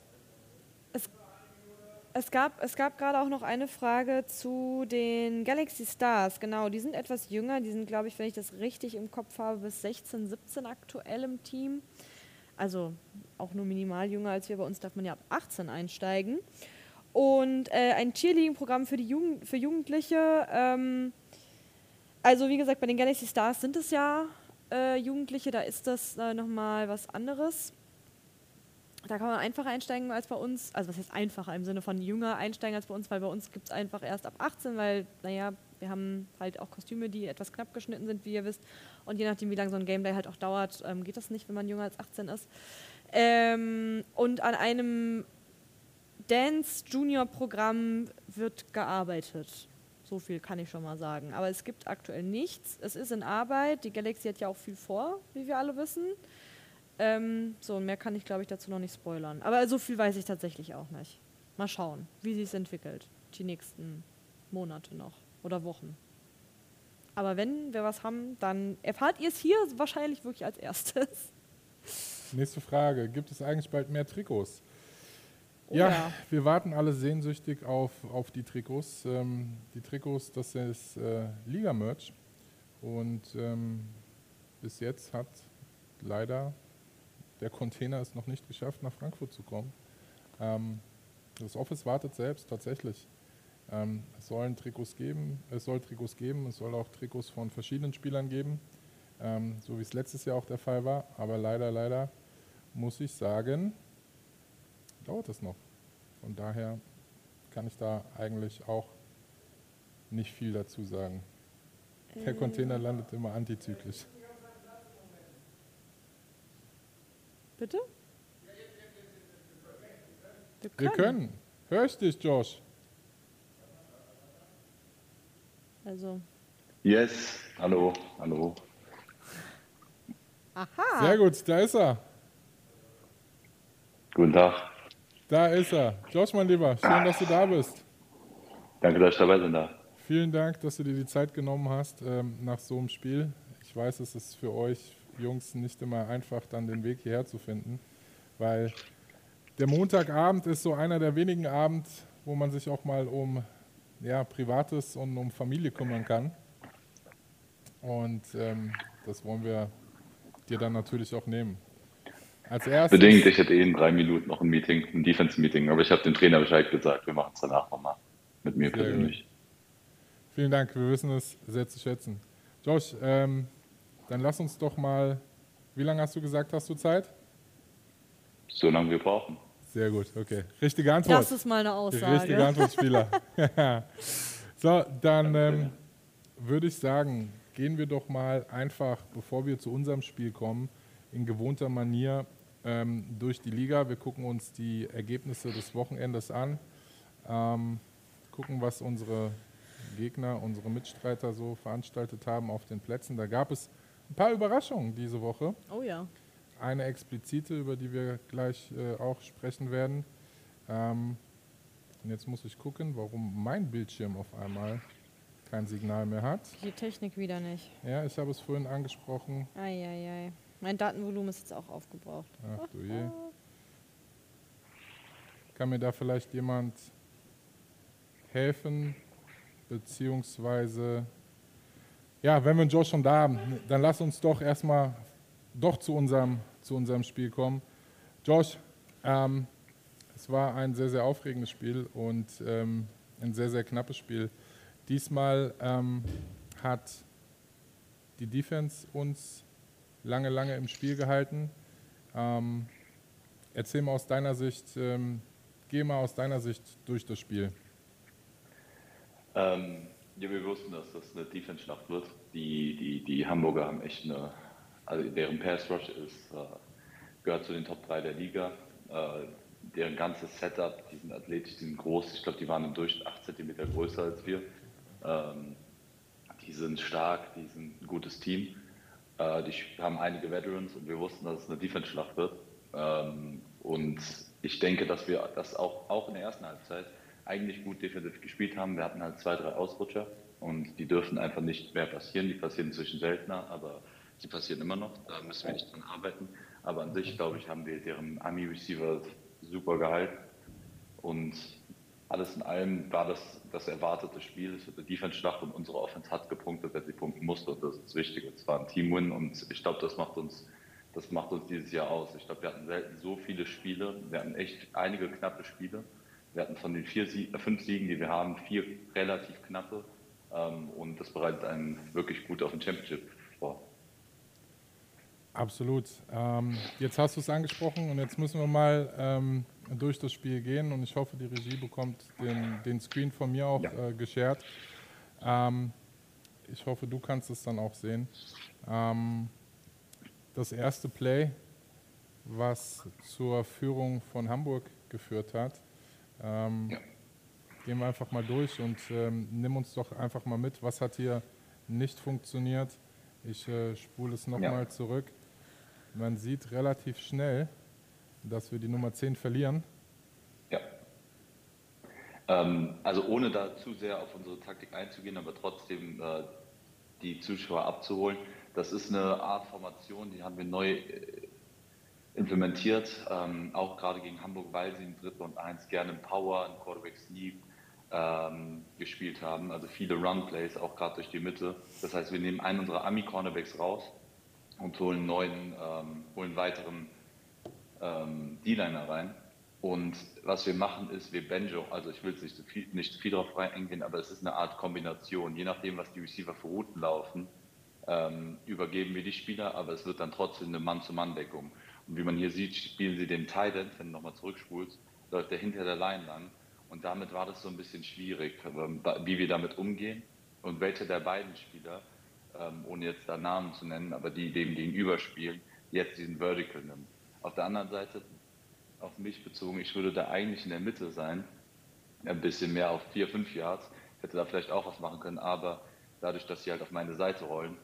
Es gab gerade auch noch eine Frage zu den Galaxy Stars. Genau, die sind etwas jünger. Die sind, glaube ich, wenn ich das richtig im Kopf habe, bis 16, 17 aktuell im Team. Also auch nur minimal jünger als wir. Bei uns darf man ja ab 18 einsteigen. Und ein Cheerleading-Programm für Jugendliche. Also wie gesagt, bei den Galaxy Stars sind es ja Jugendliche. Da ist das nochmal was anderes. Da kann man einfacher einsteigen als bei uns, also was heißt einfacher im Sinne von jünger einsteigen als bei uns, weil bei uns gibt es einfach erst ab 18, weil, naja, wir haben halt auch Kostüme, die etwas knapp geschnitten sind, wie ihr wisst. Und je nachdem, wie lange so ein Gameplay halt auch dauert, geht das nicht, wenn man jünger als 18 ist. Und an einem Dance-Junior-Programm wird gearbeitet. So viel kann ich schon mal sagen. Aber es gibt aktuell nichts. Es ist in Arbeit. Die Galaxy hat ja auch viel vor, wie wir alle wissen. So, und mehr kann ich, glaube ich, dazu noch nicht spoilern. Aber so viel weiß ich tatsächlich auch nicht. Mal schauen, wie sich es entwickelt. Die nächsten Monate noch oder Wochen. Aber wenn wir was haben, dann erfahrt ihr es hier wahrscheinlich wirklich als erstes. Nächste Frage. Gibt es eigentlich bald mehr Trikots? Oh ja, wir warten alle sehnsüchtig auf die Trikots. Die Trikots, das ist Liga-Merch. Und bis jetzt hat leider der Container es noch nicht geschafft, nach Frankfurt zu kommen. Das Office wartet selbst tatsächlich. Es soll Trikots geben, es soll auch Trikots von verschiedenen Spielern geben, so wie es letztes Jahr auch der Fall war. Aber leider muss ich sagen, dauert es noch. Von daher kann ich da eigentlich auch nicht viel dazu sagen. Der Container landet immer antizyklisch. Bitte? Wir können. Hör ich dich, Josh? Also. Yes, hallo. Aha. Sehr gut, da ist er. Guten Tag. Da ist er. Josh, mein Lieber, schön, dass du da bist. Danke, dass ich dabei sein darf. Vielen Dank, dass du dir die Zeit genommen hast nach so einem Spiel. Ich weiß, es ist für euch Jungs nicht immer einfach, dann den Weg hierher zu finden, weil der Montagabend ist so einer der wenigen Abende, wo man sich auch mal um Privates und um Familie kümmern kann. Und das wollen wir dir dann natürlich auch nehmen. Als erstes, Bedingt, ich hätte in 3 Minuten noch ein Meeting, ein Defense-Meeting, aber ich habe dem Trainer Bescheid gesagt, wir machen es danach nochmal mit mir Sehr persönlich. vielen Dank, wir wissen es sehr zu schätzen. Josh, dann lass uns doch mal, wie lange hast du gesagt, hast du Zeit? So lange wir brauchen. Sehr gut, okay. Richtige Antwort. Das ist mal eine Aussage. Richtige Antwort, Spieler. So, dann würde ich sagen, gehen wir doch mal einfach, bevor wir zu unserem Spiel kommen, in gewohnter Manier durch die Liga. Wir gucken uns die Ergebnisse des Wochenendes an, gucken, was unsere Gegner, unsere Mitstreiter so veranstaltet haben auf den Plätzen. Da gab es ein paar Überraschungen diese Woche. Oh ja. Eine explizite, über die wir gleich auch sprechen werden. Und jetzt muss ich gucken, warum mein Bildschirm auf einmal kein Signal mehr hat. Die Technik wieder nicht. Ja, ich habe es vorhin angesprochen. Eieiei. Mein Datenvolumen ist jetzt auch aufgebraucht. Ach du je. Kann mir da vielleicht jemand helfen? Beziehungsweise, ja, wenn wir Josh schon da haben, dann lass uns doch erstmal zu unserem Spiel kommen. Josh, es war ein sehr, sehr aufregendes Spiel und ein sehr, sehr knappes Spiel. Diesmal hat die Defense uns lange im Spiel gehalten. Erzähl mal aus deiner Sicht, geh mal aus deiner Sicht durch das Spiel. Ja, wir wussten, dass das eine Defense-Schlacht wird. Die Hamburger haben echt also deren Pass-Rush gehört zu den Top 3 der Liga. Deren ganzes Setup, die sind athletisch, die sind groß. Ich glaube, die waren im Durchschnitt 8 cm größer als wir. Die sind stark, die sind ein gutes Team. Die haben einige Veterans und wir wussten, dass es eine Defense-Schlacht wird. Und ich denke, dass wir das auch in der ersten Halbzeit eigentlich gut defensiv gespielt haben. Wir hatten halt 2, 3 Ausrutscher und die dürfen einfach nicht mehr passieren. Die passieren inzwischen seltener, aber sie passieren immer noch. Da müssen wir nicht dran arbeiten. Aber an sich, glaube ich, haben wir deren Army-Receiver super gehalten. Und alles in allem war das erwartete Spiel. Es wird eine Defense-Schlacht und unsere Offense hat gepunktet, wenn sie punkten musste. Und das ist das Wichtige. Es war ein Team-Win und ich glaube, das macht uns dieses Jahr aus. Ich glaube, wir hatten selten so viele Spiele. Wir hatten echt einige knappe Spiele. Wir hatten von den 5 Siegen, die wir haben, 4 relativ knappe. Und das bereitet einen wirklich gut auf den Championship vor. Absolut. Jetzt hast du es angesprochen und jetzt müssen wir mal durch das Spiel gehen und ich hoffe, die Regie bekommt den Screen von mir auch geshared. Ich hoffe, du kannst es dann auch sehen. Das erste Play, was zur Führung von Hamburg geführt hat, gehen wir einfach mal durch und nimm uns doch einfach mal mit, was hat hier nicht funktioniert. Ich spule es nochmal zurück. Man sieht relativ schnell, dass wir die Nummer 10 verlieren. Ja. Also ohne da zu sehr auf unsere Taktik einzugehen, aber trotzdem die Zuschauer abzuholen. Das ist eine Art Formation, die haben wir neu implementiert, auch gerade gegen Hamburg, weil sie im 3. und 1 gerne im Power, im Quarterback Sneak gespielt haben. Also viele Run-Plays, auch gerade durch die Mitte. Das heißt, wir nehmen einen unserer Ami-Cornerbacks raus und holen weiteren D-Liner rein. Und was wir machen ist, wir Banjo, also ich will jetzt nicht zu viel darauf eingehen, aber es ist eine Art Kombination. Je nachdem, was die Receiver für Routen laufen, übergeben wir die Spieler, aber es wird dann trotzdem eine Mann-zu-Mann-Deckung. Und wie man hier sieht, spielen sie den Tight End, wenn du nochmal zurückspulst, läuft der hinter der Line lang. Und damit war das so ein bisschen schwierig, wie wir damit umgehen und welcher der beiden Spieler, ohne jetzt da Namen zu nennen, aber die dem gegenüber spielen, jetzt diesen Vertical nimmt. Auf der anderen Seite, auf mich bezogen, ich würde da eigentlich in der Mitte sein, ein bisschen mehr auf 4, 5 Yards, hätte da vielleicht auch was machen können, aber dadurch, dass sie halt auf meine Seite rollen,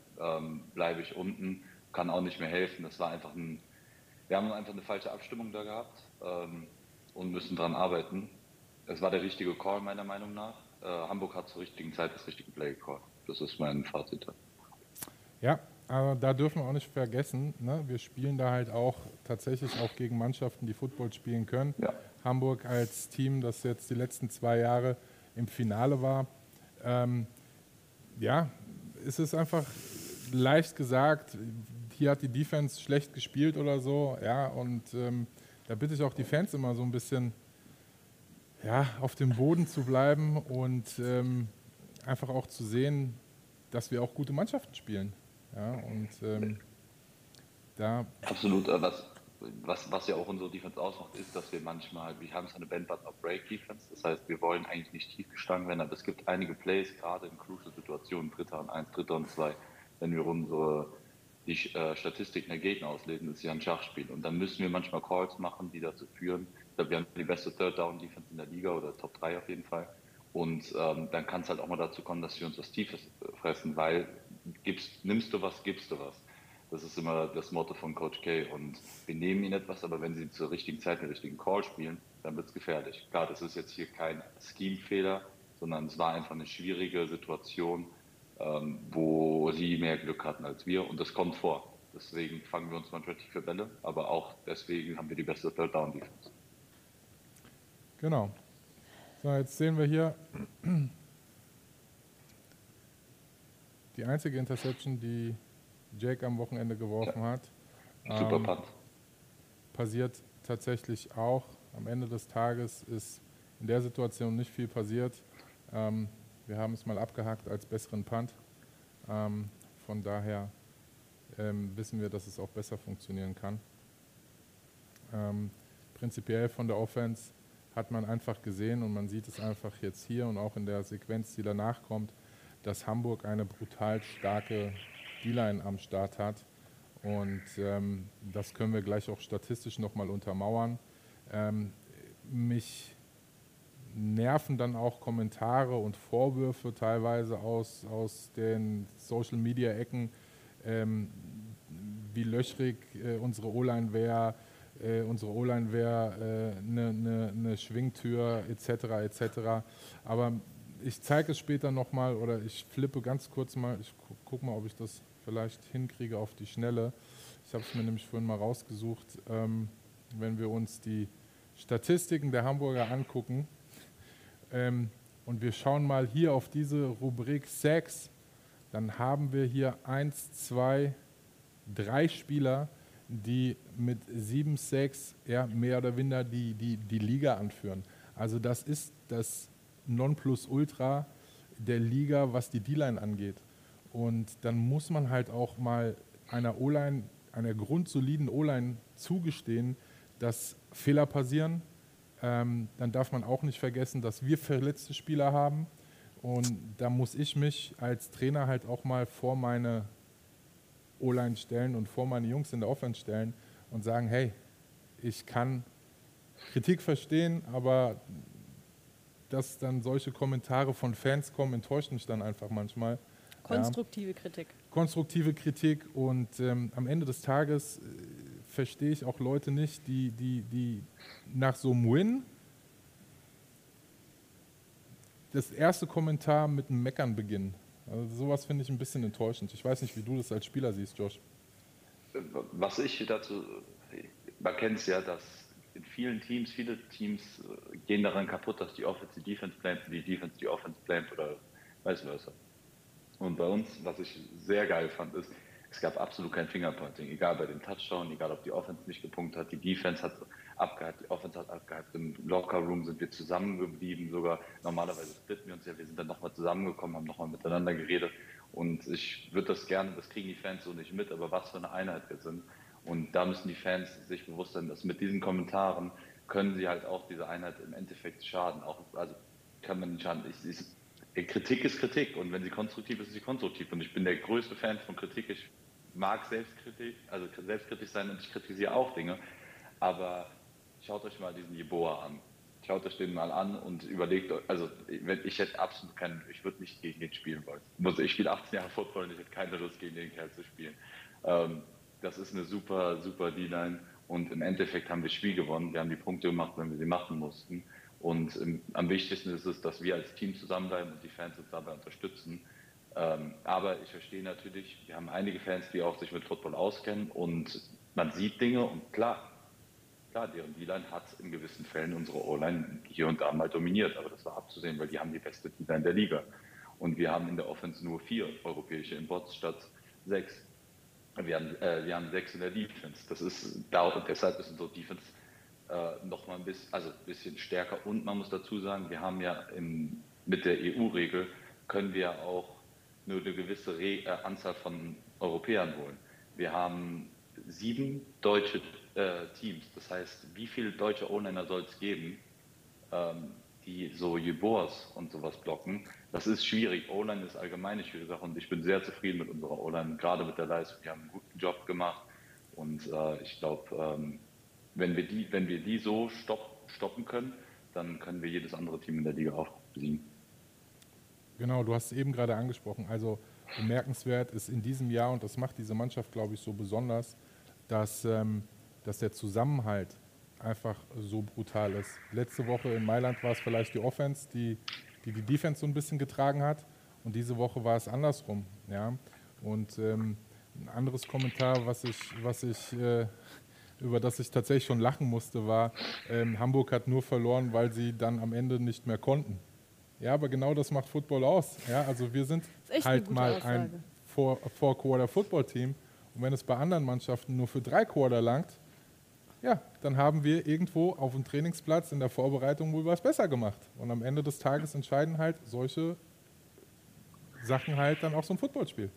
bleibe ich unten, kann auch nicht mehr helfen. Wir haben einfach eine falsche Abstimmung da gehabt und müssen dran arbeiten. Es war der richtige Call, meiner Meinung nach. Hamburg hat zur richtigen Zeit das richtige Play gecallt. Das ist mein Fazit. Ja, aber da dürfen wir auch nicht vergessen, ne? Wir spielen da halt auch tatsächlich auch gegen Mannschaften, die Football spielen können. Ja. Hamburg als Team, das jetzt die letzten 2 Jahre im Finale war. Ja, es ist einfach leicht gesagt, hier hat die Defense schlecht gespielt oder so. Ja, und da bitte ich auch die Fans immer so ein bisschen auf dem Boden zu bleiben und einfach auch zu sehen, dass wir auch gute Mannschaften spielen. Ja, und da... Absolut. Was ja auch unsere Defense ausmacht, ist, dass wir manchmal, wir haben so eine Bend-But-Not-Break-Defense. Das heißt, wir wollen eigentlich nicht tief geschlagen werden, aber es gibt einige Plays, gerade in Crucial-Situationen, 3. und 1, 3. und 2, wenn wir die Statistiken der Gegner auslesen, ist ja ein Schachspiel. Und dann müssen wir manchmal Calls machen, die dazu führen. Ich glaube, wir haben die beste Third-Down-Defense in der Liga oder Top 3 auf jeden Fall. Und dann kann es halt auch mal dazu kommen, dass wir uns was Tiefes fressen, weil nimmst du was, gibst du was. Das ist immer das Motto von Coach K. Und wir nehmen ihnen etwas, aber wenn sie zur richtigen Zeit den richtigen Call spielen, dann wird es gefährlich. Klar, das ist jetzt hier kein Scheme-Fehler, sondern es war einfach eine schwierige Situation, wo sie mehr Glück hatten als wir. Und das kommt vor. Deswegen fangen wir uns manchmal tiefe Bälle, aber auch deswegen haben wir die beste Third-Down-Defense. Genau. So, jetzt sehen wir hier die einzige Interception, die Jake am Wochenende geworfen hat. Super Punt. Passiert tatsächlich auch. Am Ende des Tages ist in der Situation nicht viel passiert. Wir haben es mal abgehakt als besseren Punt. Von daher wissen wir, dass es auch besser funktionieren kann. Prinzipiell von der Offense hat man einfach gesehen und man sieht es einfach jetzt hier und auch in der Sequenz, die danach kommt, dass Hamburg eine brutal starke D-Line am Start hat und das können wir gleich auch statistisch nochmal untermauern. Mich nerven dann auch Kommentare und Vorwürfe teilweise aus den Social-Media-Ecken, wie löchrig unsere O-Line wäre, eine Schwingtür etc. Aber ich zeige es später nochmal oder ich flippe ganz kurz mal, ich gucke mal, ob ich das vielleicht hinkriege auf die Schnelle. Ich habe es mir nämlich vorhin mal rausgesucht, wenn wir uns die Statistiken der Hamburger angucken und wir schauen mal hier auf diese Rubrik Sacks, dann haben wir hier 1, 2, 3 Spieler, die mit 7 Sacks mehr oder weniger die Liga anführen. Also das ist das Nonplusultra der Liga, was die D-Line angeht. Und dann muss man halt auch mal einer O-Line, einer grundsoliden O-Line zugestehen, dass Fehler passieren. Dann darf man auch nicht vergessen, dass wir verletzte Spieler haben. Und da muss ich mich als Trainer halt auch mal vor meine O-Line stellen und vor meine Jungs in der Offense stellen und sagen, hey, ich kann Kritik verstehen, aber dass dann solche Kommentare von Fans kommen, enttäuscht mich dann einfach manchmal. Konstruktive Kritik. Konstruktive Kritik und am Ende des Tages verstehe ich auch Leute nicht, die nach so einem Win das erste Kommentar mit einem Meckern beginnen. Also sowas finde ich ein bisschen enttäuschend. Ich weiß nicht, wie du das als Spieler siehst, Josh. Was ich dazu, man kennt es ja, dass in viele Teams gehen daran kaputt, dass die Offense die Defense blamet, die Defense die Offense blamet oder vice versa. Und bei uns, was ich sehr geil fand, ist, es gab absolut kein Fingerpointing, egal bei dem Touchdown, egal ob die Offense nicht gepunktet hat, die Defense hat abgehakt, die Offense hat abgehakt, im Lockerroom sind wir zusammengeblieben, sogar normalerweise splitten wir uns ja, wir sind dann nochmal zusammengekommen, haben nochmal miteinander geredet und ich würde das gerne, das kriegen die Fans so nicht mit, aber was für eine Einheit wir sind und da müssen die Fans sich bewusst sein, dass mit diesen Kommentaren können sie halt auch diese Einheit im Endeffekt schaden, auch, also kann man nicht schaden, Kritik ist Kritik und wenn sie konstruktiv ist, ist sie konstruktiv und ich bin der größte Fan von Kritik, ich mag selbstkritisch sein und ich kritisiere auch Dinge, aber schaut euch mal diesen Jeboa an. Schaut euch den mal an und überlegt euch, also ich hätte absolut ich würde nicht gegen den spielen wollen. Ich spiele 18 Jahre Football und ich hätte keine Lust, gegen den Kerl zu spielen. das ist eine super, super D-Line und im Endeffekt haben wir das Spiel gewonnen. Wir haben die Punkte gemacht, wenn wir sie machen mussten. Und am wichtigsten ist es, dass wir als Team zusammenbleiben und die Fans uns dabei unterstützen. Aber ich verstehe natürlich, wir haben einige Fans, die auch sich mit Football auskennen und man sieht Dinge und klar, deren D-Line hat in gewissen Fällen unsere O-Line hier und da mal dominiert, aber das war abzusehen, weil die haben die beste D-Line der Liga. Und wir haben in der Offense nur 4 europäische Imports statt 6. Wir haben 6 in der Defense. Deshalb ist unsere Defense noch mal ein bisschen stärker. Und man muss dazu sagen, wir haben ja mit der EU-Regel können wir auch nur eine gewisse Anzahl von Europäern holen. Wir haben 7 deutsche Teams. Das heißt, wie viele deutsche O-Liner soll es geben, die so Jeboas und sowas blocken? Das ist schwierig. O-Line ist allgemein eine schwierige Sache und ich bin sehr zufrieden mit unserer O-Line, gerade mit der Leistung. Wir haben einen guten Job gemacht und ich glaube, wenn wir die so stoppen können, dann können wir jedes andere Team in der Liga auch besiegen. Genau, du hast es eben gerade angesprochen. Also bemerkenswert ist in diesem Jahr, und das macht diese Mannschaft, glaube ich, so besonders, dass der Zusammenhalt einfach so brutal ist. Letzte Woche in Mailand war es vielleicht die Offense, die Defense so ein bisschen getragen hat, und diese Woche war es andersrum. Ja? Und ein anderes Kommentar, über das ich tatsächlich schon lachen musste, war, Hamburg hat nur verloren, weil sie dann am Ende nicht mehr konnten. Ja, aber genau das macht Football aus. Ja, also wir sind halt mal ein Four-Quarter-Football-Team, und wenn es bei anderen Mannschaften nur für 3 Quarter langt, ja, dann haben wir irgendwo auf dem Trainingsplatz in der Vorbereitung wohl was besser gemacht. Und am Ende des Tages entscheiden halt solche Sachen halt dann auch so ein Footballspiel.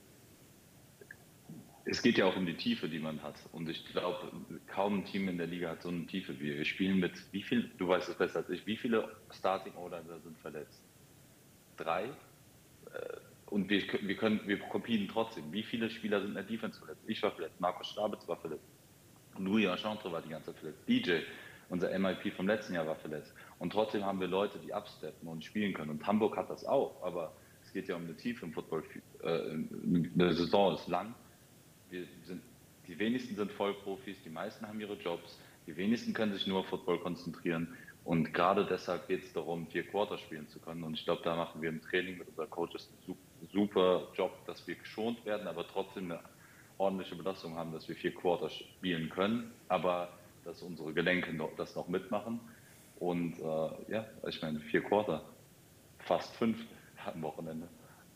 Es geht ja auch um die Tiefe, die man hat. Und ich glaube, kaum ein Team in der Liga hat so eine Tiefe wie wir. Wir spielen mit, du weißt es besser als ich, wie viele Starting O-Liner sind verletzt? 3? Und wir competen trotzdem. Wie viele Spieler sind in der Defense verletzt? Ich war verletzt, Markus Stabitz war verletzt. Louis Enchantre war die ganze Zeit verletzt. DJ, unser MIP vom letzten Jahr, war verletzt. Und trotzdem haben wir Leute, die absteppen und spielen können. Und Hamburg hat das auch. Aber es geht ja um eine Tiefe im Football. Eine Saison ist lang. Die wenigsten sind Vollprofis, die meisten haben ihre Jobs. Die wenigsten können sich nur auf Football konzentrieren. Und gerade deshalb geht es darum, 4 Quarter spielen zu können. Und ich glaube, da machen wir im Training mit unseren Coaches einen super Job, dass wir geschont werden, aber trotzdem eine ordentliche Belastung haben, dass wir 4 Quarter spielen können, aber dass unsere Gelenke das noch mitmachen. Und ja, ich meine, 4 Quarter, fast 5 am Wochenende.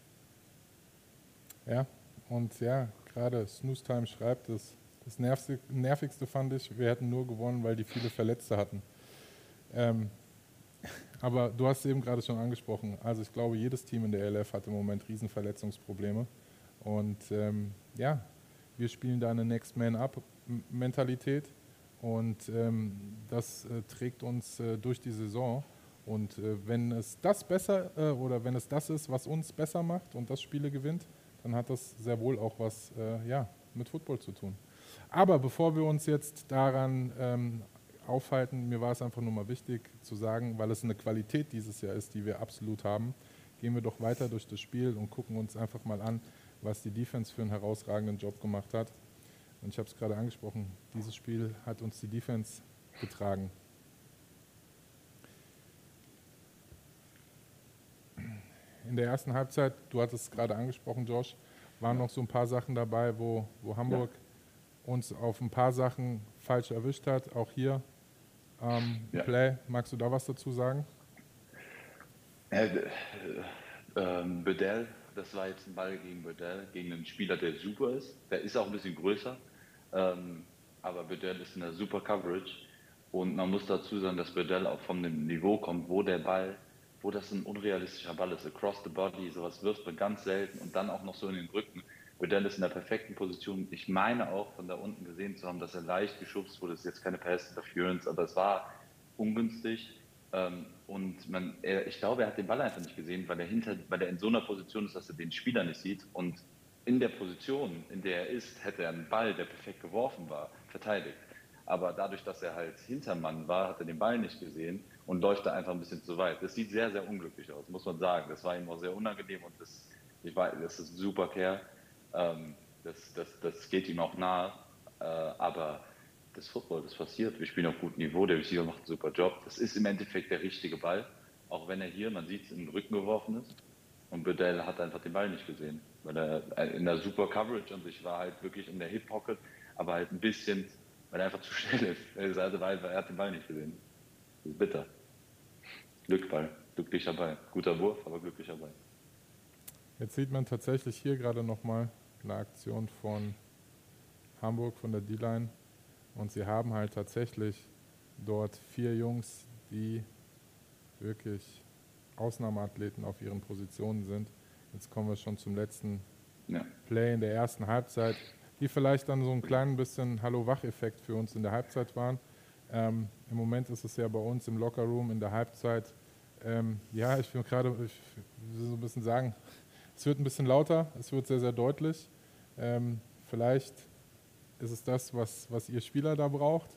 Ja, und ja, gerade Snooze Time schreibt es. Das Nervigste fand ich, wir hätten nur gewonnen, weil die viele Verletzte hatten. Aber du hast es eben gerade schon angesprochen. Also ich glaube, jedes Team in der ELF hat im Moment riesen Verletzungsprobleme. Und ja, wir spielen da eine Next Man Up Mentalität. Und das trägt uns durch die Saison. Und wenn es das wenn es das ist, was uns besser macht und das Spiele gewinnt, dann hat das sehr wohl auch was mit Football zu tun. Aber bevor wir uns jetzt daran aufhalten, mir war es einfach nur mal wichtig zu sagen, weil es eine Qualität dieses Jahr ist, die wir absolut haben, gehen wir doch weiter durch das Spiel und gucken uns einfach mal an, was die Defense für einen herausragenden Job gemacht hat. Und ich habe es gerade angesprochen, dieses Spiel hat uns die Defense getragen. In der ersten Halbzeit, du hattest es gerade angesprochen, Josh, waren noch so ein paar Sachen dabei, wo Hamburg uns auf ein paar Sachen falsch erwischt hat. Auch hier Play. Magst du da was dazu sagen? Bedell, das war jetzt ein Ball gegen Bedell, gegen einen Spieler, der super ist. Der ist auch ein bisschen größer, aber Bedell ist in der super Coverage. Und man muss dazu sagen, dass Bedell auch von dem Niveau kommt, wo das ein unrealistischer Ball ist. Across the body, sowas wirft man ganz selten und dann auch noch so in den Rücken. Bedell ist in der perfekten Position. Ich meine auch von da unten gesehen zu haben, dass er leicht geschubst wurde. Das ist jetzt keine Pass Interference, aber es war ungünstig. Und ich glaube, er hat den Ball einfach nicht gesehen, weil er in so einer Position ist, dass er den Spieler nicht sieht. Und in der Position, in der er ist, hätte er einen Ball, der perfekt geworfen war, verteidigt. Aber dadurch, dass er halt Hintermann war, hat er den Ball nicht gesehen und läuft da einfach ein bisschen zu weit. Das sieht sehr, sehr unglücklich aus, muss man sagen. Das war ihm auch sehr unangenehm und das ist ein super Kerl. Das geht ihm auch nahe. Aber das Football, das passiert. Wir spielen auf gutem Niveau, der Receiver macht einen super Job. Das ist im Endeffekt der richtige Ball, auch wenn er hier, man sieht es, in den Rücken geworfen ist. Und Bedell hat einfach den Ball nicht gesehen, weil er in der super Coverage und ich war halt wirklich in der Hip Pocket, aber halt ein bisschen, weil er einfach zu schnell ist. Er hat den Ball nicht gesehen. Das ist bitter. Glückball, glücklicher Ball. Guter Wurf, aber glücklicher Ball. Jetzt sieht man tatsächlich hier gerade nochmal eine Aktion von Hamburg, von der D-Line. Und sie haben halt tatsächlich dort 4 Jungs, die wirklich Ausnahmeathleten auf ihren Positionen sind. Jetzt kommen wir schon zum letzten Play in der ersten Halbzeit, die vielleicht dann so ein klein bisschen Hallo-Wach-Effekt für uns in der Halbzeit waren. Im Moment ist es ja bei uns im Lockerroom in der Halbzeit, ich will so ein bisschen sagen, es wird ein bisschen lauter, es wird sehr, sehr deutlich. Vielleicht ist es das, was ihr Spieler da braucht.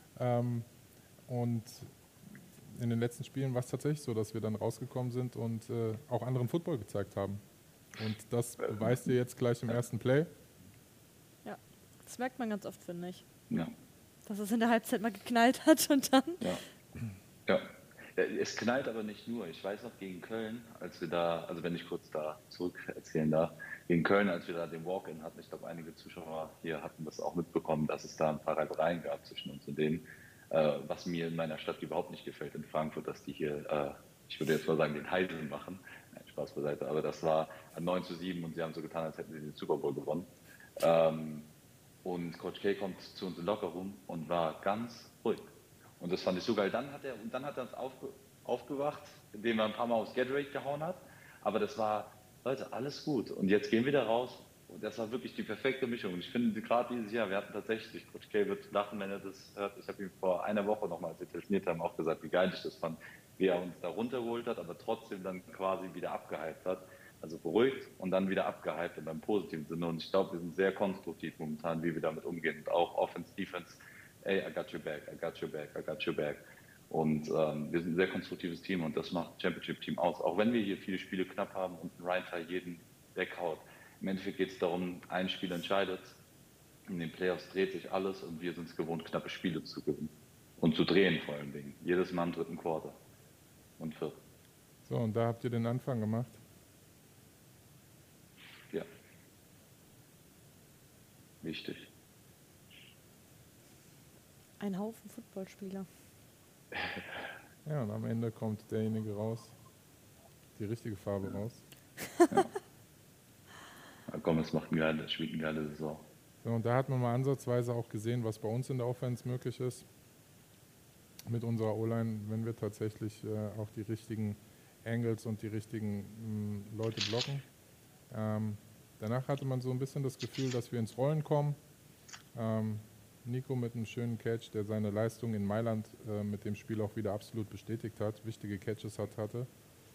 Und in den letzten Spielen war es tatsächlich so, dass wir dann rausgekommen sind und auch anderen Football gezeigt haben. Und das beweist ihr jetzt gleich im ersten Play. Ja, das merkt man ganz oft, finde ich. Ja. Dass es in der Halbzeit mal geknallt hat und dann... Ja. Es knallt aber nicht nur. Ich weiß noch gegen Köln, als wir da, also wenn ich kurz da zurück erzählen darf, gegen Köln, als wir da den Walk-In hatten, ich glaube, einige Zuschauer hier hatten das auch mitbekommen, dass es da ein paar Reibereien gab zwischen uns und denen, was mir in meiner Stadt überhaupt nicht gefällt, in Frankfurt, dass die hier, ich würde jetzt mal sagen, den Heisen machen. Nein, Spaß beiseite, aber das war 9:7 und sie haben so getan, als hätten sie den Super Bowl gewonnen. Und Coach K kommt zu uns in Lockerroom und war ganz ruhig. Und das fand ich so geil. Dann hat er uns aufgewacht, indem er ein paar Mal aufs Gatorade gehauen hat. Aber das war, Leute, alles gut. Und jetzt gehen wir da raus. Und das war wirklich die perfekte Mischung. Und ich finde, gerade dieses Jahr, wir hatten tatsächlich, Coach K wird lachen, wenn er das hört. Ich habe ihm vor einer Woche nochmal, als wir telefoniert haben, auch gesagt, wie geil ich das fand, wie er uns da runtergeholt hat, aber trotzdem dann quasi wieder abgehypt hat. Also beruhigt und dann wieder abgehypt in einem positiven Sinne. Und ich glaube, wir sind sehr konstruktiv momentan, wie wir damit umgehen. Und auch Offense, Defense, hey, I got your back, I got your back, I got your back. Und wir sind ein sehr konstruktives Team und das macht Championship-Team aus. Auch wenn wir hier viele Spiele knapp haben und ein Ryan jeden weghaut. Im Endeffekt geht es darum, ein Spiel entscheidet. In den Playoffs dreht sich alles und wir sind es gewohnt, knappe Spiele zu gewinnen. Und zu drehen vor allen Dingen. Jedes Mal im dritten Quarter und vierten. So, und da habt ihr den Anfang gemacht? Ja. Wichtig. Ein Haufen Footballspieler. Ja, und am Ende kommt derjenige raus, die richtige Farbe raus. Ja. Gomez spielt eine geile Saison. So, und da hat man mal ansatzweise auch gesehen, was bei uns in der Offense möglich ist. Mit unserer O-Line, wenn wir tatsächlich auch die richtigen Angles und die richtigen Leute blocken. Danach hatte man so ein bisschen das Gefühl, dass wir ins Rollen kommen. Nico mit einem schönen Catch, der seine Leistung in Mailand mit dem Spiel auch wieder absolut bestätigt hat, wichtige Catches hatte.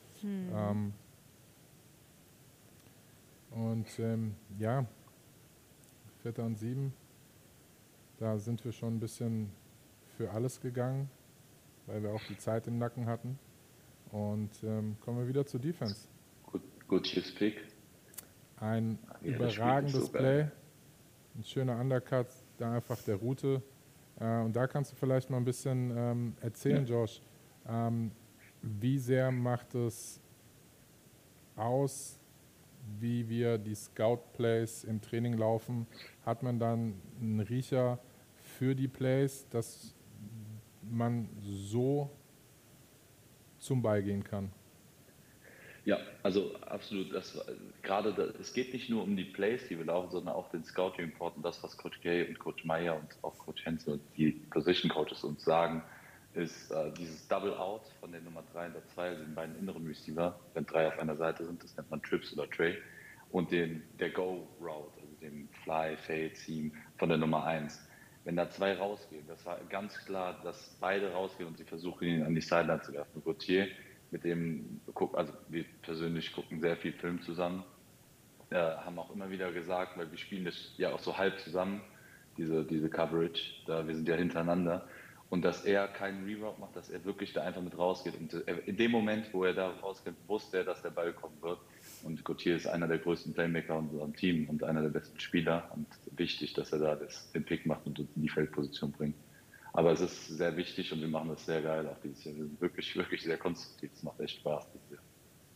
Vierter und 7, da sind wir schon ein bisschen für alles gegangen, weil wir auch die Zeit im Nacken hatten. Und kommen wir wieder zur Defense. Gut Pick. Ein überragendes Play, ein schöner Undercut, da einfach der Route. Und da kannst du vielleicht mal ein bisschen erzählen, Josh, wie sehr macht es aus, wie wir die Scout-Plays im Training laufen? Hat man dann einen Riecher für die Plays, dass man so zum Ball gehen kann? Ja, also absolut. Es geht nicht nur um die Plays, die wir laufen, sondern auch den Scouting Report und das, was Coach Gay und Coach Meyer und auch Coach Hensel, die Position Coaches uns sagen, ist dieses Double Out von der Nummer 3 und der 2, also den beiden inneren Receiver, wenn 3 auf einer Seite sind, das nennt man Trips oder Tray, und der Go Route, also dem Fly, Fade, Seam von der Nummer 1. Wenn da 2 rausgehen, das war ganz klar, dass beide rausgehen und sie versuchen, ihn an die Sideline zu werfen. Gauthier, mit dem, also wir persönlich gucken sehr viel Film zusammen, haben auch immer wieder gesagt, weil wir spielen das ja auch so halb zusammen, diese Coverage, wir sind ja hintereinander, und dass er keinen Reroute macht, dass er wirklich da einfach mit rausgeht. Und in dem Moment, wo er da rausgeht, wusste er, dass der Ball kommen wird. Und Gauthier ist einer der größten Playmaker in unserem Team und einer der besten Spieler. Und wichtig, dass er da den Pick macht und uns in die Feldposition bringt. Aber es ist sehr wichtig und wir machen das sehr geil auch dieses Jahr. Wir sind wirklich, wirklich sehr konstruktiv. Es macht echt Spaß dieses Jahr.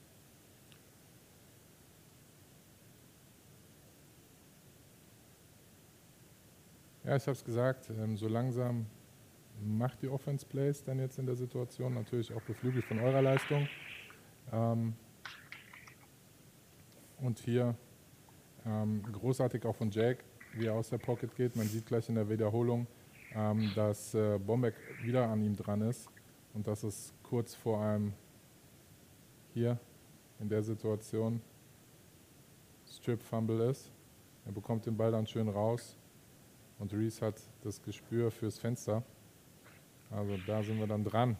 Ja, ich habe es gesagt, so langsam macht die Offense Plays dann jetzt in der Situation, natürlich auch beflügelt von eurer Leistung. Und hier großartig auch von Jake, wie er aus der Pocket geht. Man sieht gleich in der Wiederholung, dass Bombeck wieder an ihm dran ist und dass es kurz vor einem hier in der Situation Strip-Fumble ist. Er bekommt den Ball dann schön raus und Reese hat das Gespür fürs Fenster. Also da sind wir dann dran.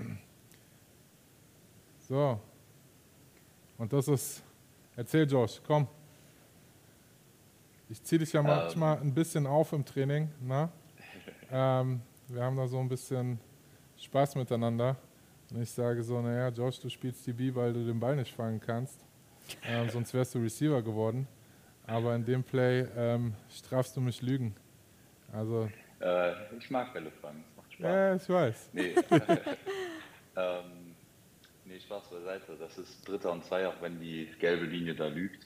So. Und das ist, erzähl Josh, komm. Ich ziehe dich ja manchmal ein bisschen auf im Training. Na? Wir haben da so ein bisschen Spaß miteinander. Und ich sage so, naja, Josh, du spielst DB, weil du den Ball nicht fangen kannst. Sonst wärst du Receiver geworden. Aber in dem Play strafst du mich Lügen. Also, ich mag Bälle fangen, es macht Spaß. Ja, ich weiß. Nee, nee, Spaß beiseite. Das ist 3. und 2, auch wenn die gelbe Linie da lügt.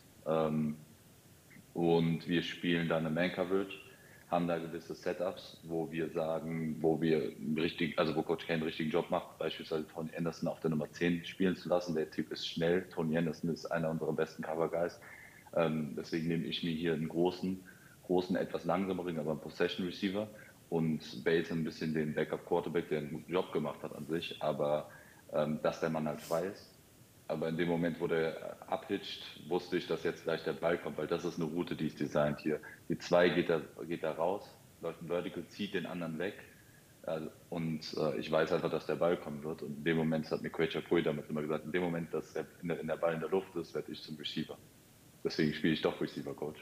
Und wir spielen dann eine Man-Coverage, haben da gewisse Setups, wo wir sagen, wo Coach K einen richtigen Job macht, beispielsweise Tony Anderson auf der Nummer 10 spielen zu lassen. Der Typ ist schnell. Tony Anderson ist einer unserer besten Cover-Guys. Deswegen nehme ich mir hier einen großen, etwas langsameren, aber einen Possession-Receiver und Bates ein bisschen den Backup-Quarterback, der einen guten Job gemacht hat an sich, aber dass der Mann halt frei ist. Aber in dem Moment, wo der abhitcht, wusste ich, dass jetzt gleich der Ball kommt, weil das ist eine Route, die ist designt hier. Die 2 geht da raus, läuft ein Vertical, zieht den anderen weg und ich weiß einfach, dass der Ball kommen wird. Und in dem Moment, das hat mir Quacher Pui damals immer gesagt, in dem Moment, dass der Ball in der Luft ist, werde ich zum Receiver. Deswegen spiele ich doch Receiver, Coach.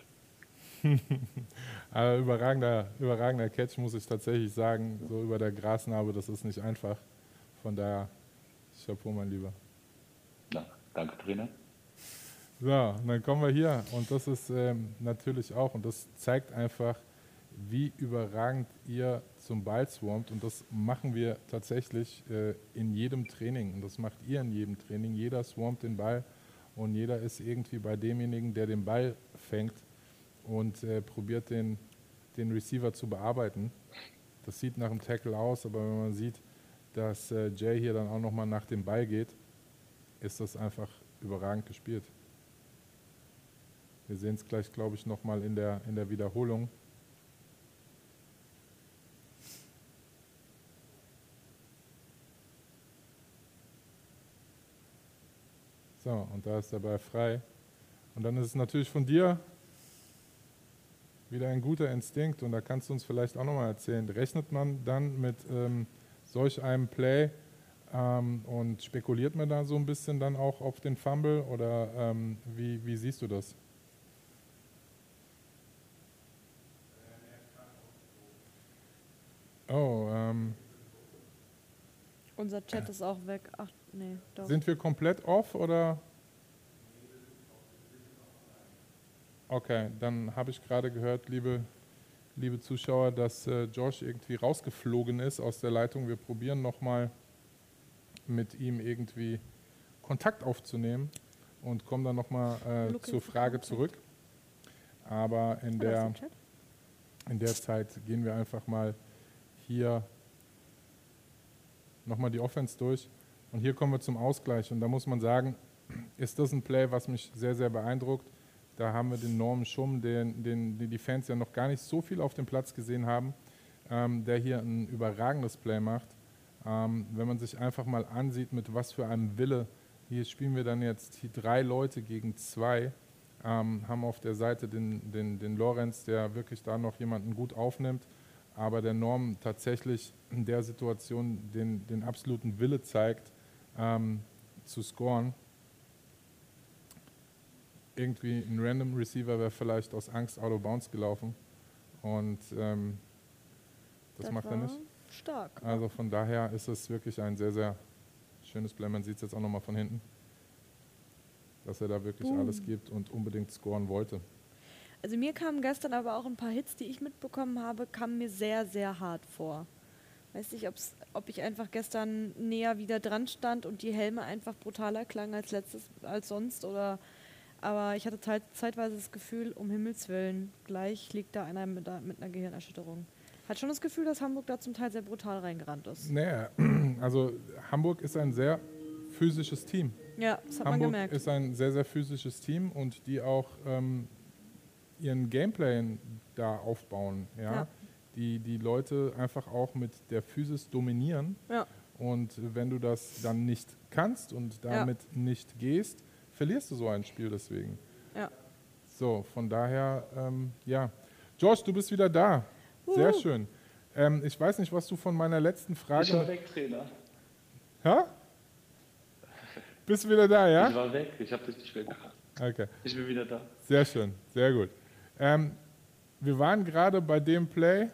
Überragender Catch, muss ich tatsächlich sagen. So über der Grasnarbe, das ist nicht einfach. Von daher, Chapeau, mein Lieber. Na, danke, Trainer. So, und dann kommen wir hier. Und das ist natürlich auch, und das zeigt einfach, wie überragend ihr zum Ball swarmt. Und das machen wir tatsächlich in jedem Training. Und das macht ihr in jedem Training. Jeder swarmt den Ball und jeder ist irgendwie bei demjenigen, der den Ball fängt und probiert den Receiver zu bearbeiten. Das sieht nach einem Tackle aus, aber wenn man sieht, dass Jay hier dann auch nochmal nach dem Ball geht, ist das einfach überragend gespielt. Wir sehen es gleich, glaube ich, nochmal in der Wiederholung. So, und da ist der Ball frei. Und dann ist es natürlich von dir wieder ein guter Instinkt und da kannst du uns vielleicht auch nochmal erzählen, rechnet man dann mit solch einem Play und spekuliert man da so ein bisschen dann auch auf den Fumble oder wie siehst du das? Oh, unser Chat ist auch weg. Ach, nee, doch. Sind wir komplett off oder? Okay, dann habe ich gerade gehört, liebe Zuschauer, dass Josh irgendwie rausgeflogen ist aus der Leitung. Wir probieren nochmal mit ihm irgendwie Kontakt aufzunehmen und kommen dann nochmal zur Frage zurück. Aber in der Zeit gehen wir einfach mal hier nochmal die Offense durch. Und hier kommen wir zum Ausgleich. Und da muss man sagen, ist das ein Play, was mich sehr, sehr beeindruckt. Da haben wir den Norman Schumm, den die Fans ja noch gar nicht so viel auf dem Platz gesehen haben, der hier ein überragendes Play macht. Wenn man sich einfach mal ansieht, mit was für einem Wille, hier spielen wir dann jetzt hier 3 Leute gegen 2, haben auf der Seite den Lorenz, der wirklich da noch jemanden gut aufnimmt, aber der Norm tatsächlich in der Situation den absoluten Wille zeigt, zu scoren. Irgendwie ein Random Receiver wäre vielleicht aus Angst out of bounds gelaufen und das macht er nicht. Stark. Also von daher ist es wirklich ein sehr, sehr schönes Play. Man sieht es jetzt auch nochmal von hinten, dass er da wirklich alles gibt und unbedingt scoren wollte. Also mir kamen gestern aber auch ein paar Hits, die ich mitbekommen habe, kamen mir sehr, sehr hart vor. Weiß nicht, ob ich einfach gestern näher wieder dran stand und die Helme einfach brutaler klangen als sonst, aber ich hatte zeitweise das Gefühl, um Himmels Willen, gleich liegt da einer mit einer Gehirnerschütterung. Hat schon das Gefühl, dass Hamburg da zum Teil sehr brutal reingerannt ist. Naja, also Hamburg ist ein sehr physisches Team. Ja, das hat Hamburg man gemerkt. ist ein sehr, sehr physisches Team und die auch ihren Gameplay da aufbauen. Ja? Die Leute einfach auch mit der Physis dominieren. Ja. Und wenn du das dann nicht kannst und damit nicht gehst, verlierst du so ein Spiel deswegen. Ja. So, von daher, ja. Josh, du bist wieder da. Sehr schön. Ich weiß nicht, was du von meiner letzten Frage... Ich war weg, Trainer. Hä? Bist du wieder da, ja? Ich war weg, ich habe dich nicht mehr gehört. Okay. Ich bin wieder da. Sehr schön, sehr gut. Wir waren gerade bei dem Play,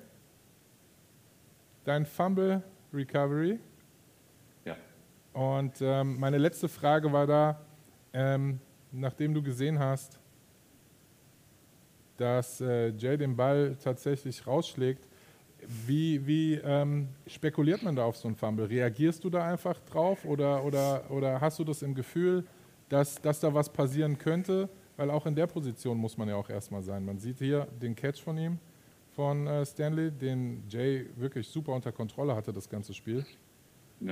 dein Fumble Recovery. Ja. Und meine letzte Frage war da, nachdem du gesehen hast, dass Jay den Ball tatsächlich rausschlägt, wie spekuliert man da auf so einen Fumble? Reagierst du da einfach drauf oder hast du das im Gefühl, dass da was passieren könnte? Weil auch in der Position muss man ja auch erstmal sein. Man sieht hier den Catch von ihm, von Stanley, den Jay wirklich super unter Kontrolle hatte, das ganze Spiel. Ja.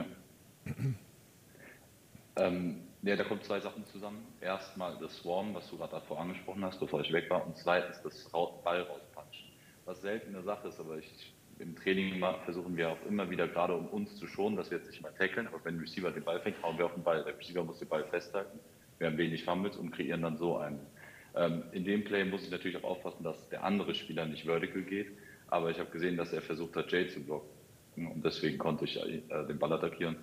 Ja, da kommen zwei Sachen zusammen. Erstmal das Swarm, was du gerade davor angesprochen hast, bevor ich weg war. Und zweitens das Ball rauspunchen. Was selten eine Sache ist, aber im Training versuchen wir auch immer wieder, gerade um uns zu schonen, dass wir jetzt nicht mal tackeln, aber wenn der Receiver den Ball fängt, hauen wir auf den Ball. Der Receiver muss den Ball festhalten. Wir haben wenig Fumbles und kreieren dann so einen. In dem Play muss ich natürlich auch aufpassen, dass der andere Spieler nicht vertical geht. Aber ich habe gesehen, dass er versucht hat, Jay zu blocken. Und deswegen konnte ich den Ball attackieren.